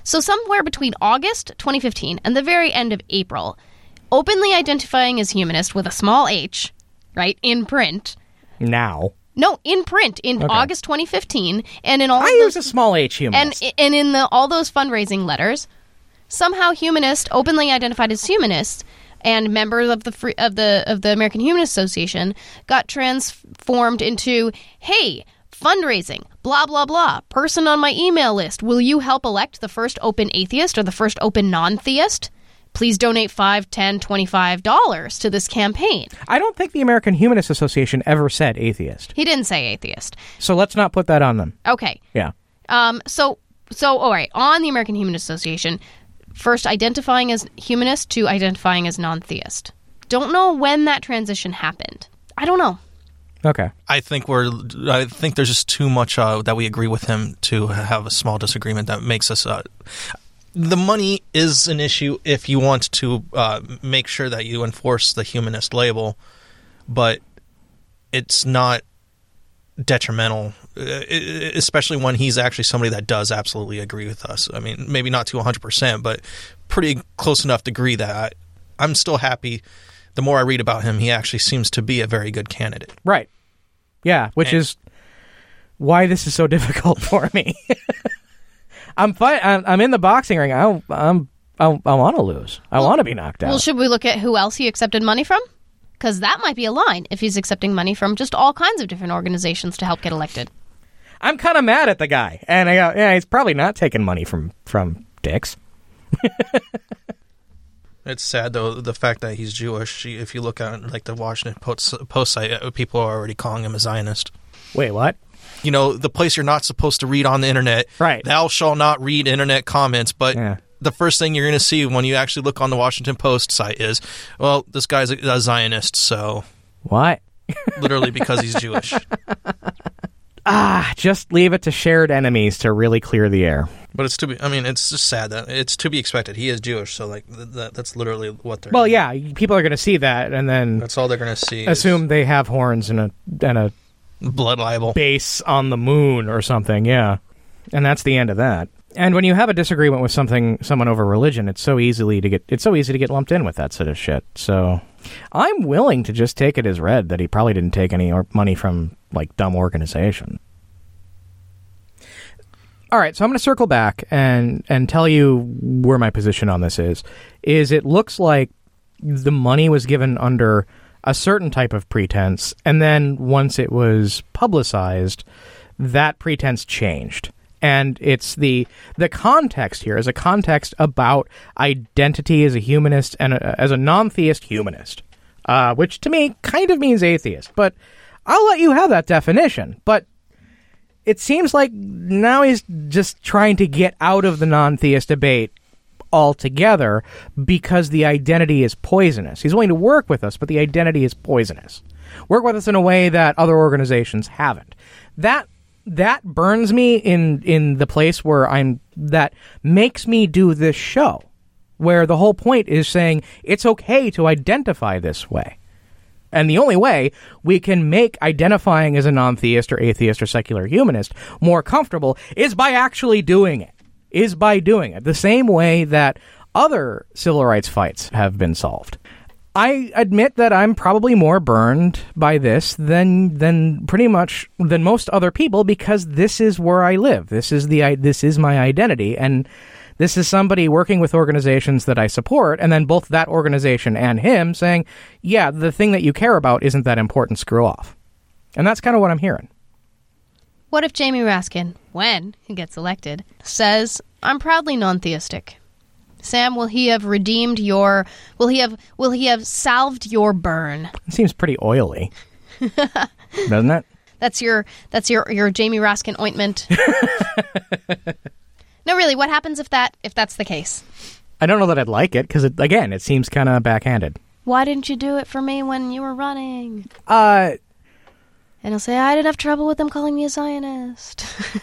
So somewhere between August 2015 and the very end of April, openly identifying as humanist with a small h, right, in print. Now. No, in print in August 2015, and in all I use a small h humanist. and in all those fundraising letters, somehow humanist, openly identified as humanist, and members of the American Humanist Association got transformed into, hey, fundraising, blah, blah, blah, person on my email list, will you help elect the first open atheist or the first open non-theist? Please donate $5, $10, $25 to this campaign. I don't think the American Humanist Association ever said atheist. He didn't say atheist. So let's not put that on them. Okay. Yeah. So all right, on the American Humanist Association, first identifying as humanist to identifying as non-theist. Don't know when that transition happened. I don't know. Okay. I think there's just too much that we agree with him to have a small disagreement that makes us. The money is an issue if you want to make sure that you enforce the humanist label, but it's not detrimental, especially when he's actually somebody that does absolutely agree with us. I mean, maybe not to 100%, but pretty close enough to agree that I'm still happy. The more I read about him, he actually seems to be a very good candidate. Right. Yeah, which is why this is so difficult for me. I'm in the boxing ring. I want to lose. I want to be knocked out. Well, should we look at who else he accepted money from? Because that might be a line if he's accepting money from just all kinds of different organizations to help get elected. I'm kind of mad at the guy. And I go, yeah, he's probably not taking money from dicks. It's sad, though, the fact that he's Jewish. If you look at like the Washington Post site, people are already calling him a Zionist. Wait, what? You know, the place you're not supposed to read on the internet. Right. Thou shall not read internet comments, but the first thing you're going to see when you actually look on the Washington Post site is, well, this guy's a Zionist, so... What? Literally because he's Jewish. Just leave it to shared enemies to really clear the air. But it's just sad that it's to be expected. He is Jewish, so like that's literally what they're... Well, yeah, people are going to see that, and then... That's all they're going to see. Assume they have horns and a blood libel base on the moon or something, yeah. And that's the end of that. And when you have a disagreement with someone over religion, it's so easy to get lumped in with that sort of shit. So I'm willing to just take it as read that he probably didn't take any money from like dumb organization. All right, so I'm going to circle back and tell you where my position on this is it looks like the money was given under a certain type of pretense, and then once it was publicized, that pretense changed. And it's the context here is a context about identity as a humanist and as a non-theist humanist, which to me kind of means atheist. But I'll let you have that definition. But it seems like now he's just trying to get out of the non-theist debate altogether because the identity is poisonous. He's willing to work with us, but the identity is poisonous. Work with us in a way that other organizations haven't. That burns me in the place where that makes me do this show, where the whole point is saying it's okay to identify this way. And the only way we can make identifying as a non-theist or atheist or secular humanist more comfortable is by actually doing it. The same way that other civil rights fights have been solved. I admit that I'm probably more burned by this than most other people because this is where I live. This is my identity, and this is somebody working with organizations that I support, and then both that organization and him saying, yeah, the thing that you care about isn't that important, screw off. And that's kind of what I'm hearing. What if Jamie Raskin, when he gets elected, says, I'm proudly non-theistic? Sam, will he have redeemed will he have salved your burn? It seems pretty oily. Doesn't it? That's your Jamie Raskin ointment. No, really, what happens if that's the case? I don't know that I'd like it because it seems kind of backhanded. Why didn't you do it for me when you were running? And he'll say, I didn't have trouble with them calling me a Zionist.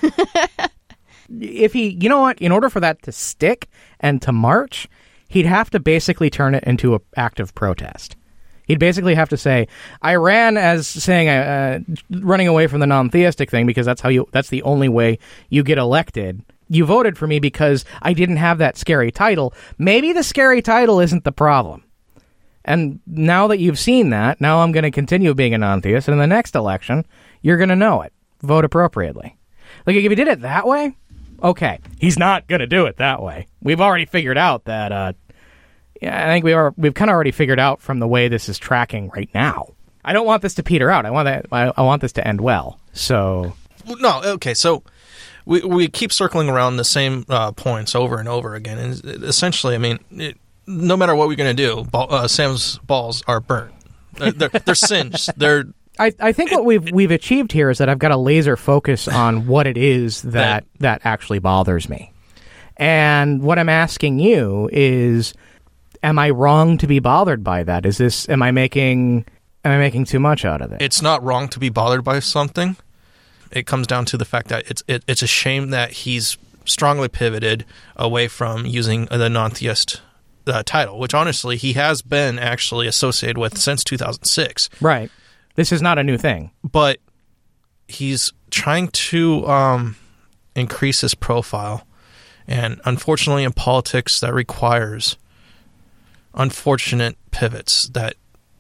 If you know what, in order for that to stick and to march, he'd have to basically turn it into an act of protest. He'd basically have to say, I ran as saying running away from the non-theistic thing because that's the only way you get elected You voted for me because I didn't have that scary title. Maybe the scary title isn't the problem. And now that you've seen that, now I'm going to continue being a non-theist, and in the next election, you're going to know it. Vote appropriately. Like, if you did it that way, okay. He's not going to do it that way. We've already figured out that, I think we've kind of already figured out from the way this is tracking right now. I don't want this to peter out. I want this to end well. So... No, okay, so we keep circling around the same points over and over again. And essentially, I mean... no matter what we're going to do, Sam's balls are burnt. They're singed. I think what we've achieved here is that I've got a laser focus on what it is that actually bothers me. And what I'm asking you is, am I wrong to be bothered by that? Am I making too much out of it? It's not wrong to be bothered by something. It comes down to the fact that it's a shame that he's strongly pivoted away from using the non-theist title, which honestly he has been actually associated with since 2006. Right. This is not a new thing. But he's trying to increase his profile. And unfortunately in politics that requires unfortunate pivots that,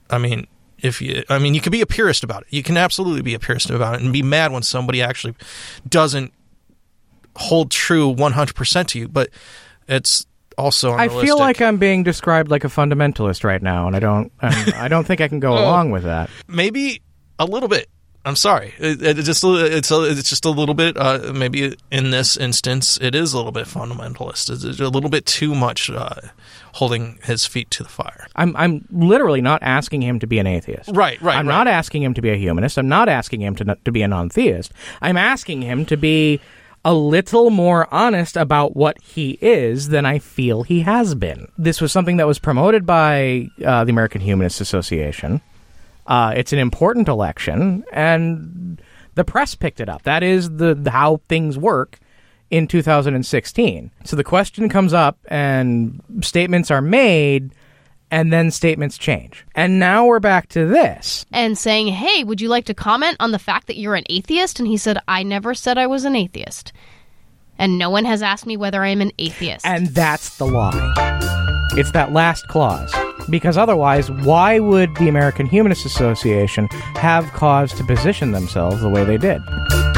you can be a purist about it. You can absolutely be a purist about it and be mad when somebody actually doesn't hold true 100% to you. But it's also unrealistic. I feel like I'm being described like a fundamentalist right now, and I don't think I can go along with that. Maybe a little bit. I'm sorry. It's just a little bit. Maybe in this instance, it is a little bit fundamentalist. It's a little bit too much holding his feet to the fire. I'm literally not asking him to be an atheist. Right. I'm not asking him to be a humanist. I'm not asking him to be a non-theist. I'm asking him to be a little more honest about what he is than I feel he has been. This was something that was promoted by the American Humanist Association. It's an important election, and the press picked it up. That is how things work in 2016. So the question comes up, and statements are made, and then statements change. And now we're back to this. And saying, hey, would you like to comment on the fact that you're an atheist? And he said, I never said I was an atheist. And no one has asked me whether I'm an atheist. And that's the lie. It's that last clause. Because otherwise, why would the American Humanist Association have cause to position themselves the way they did?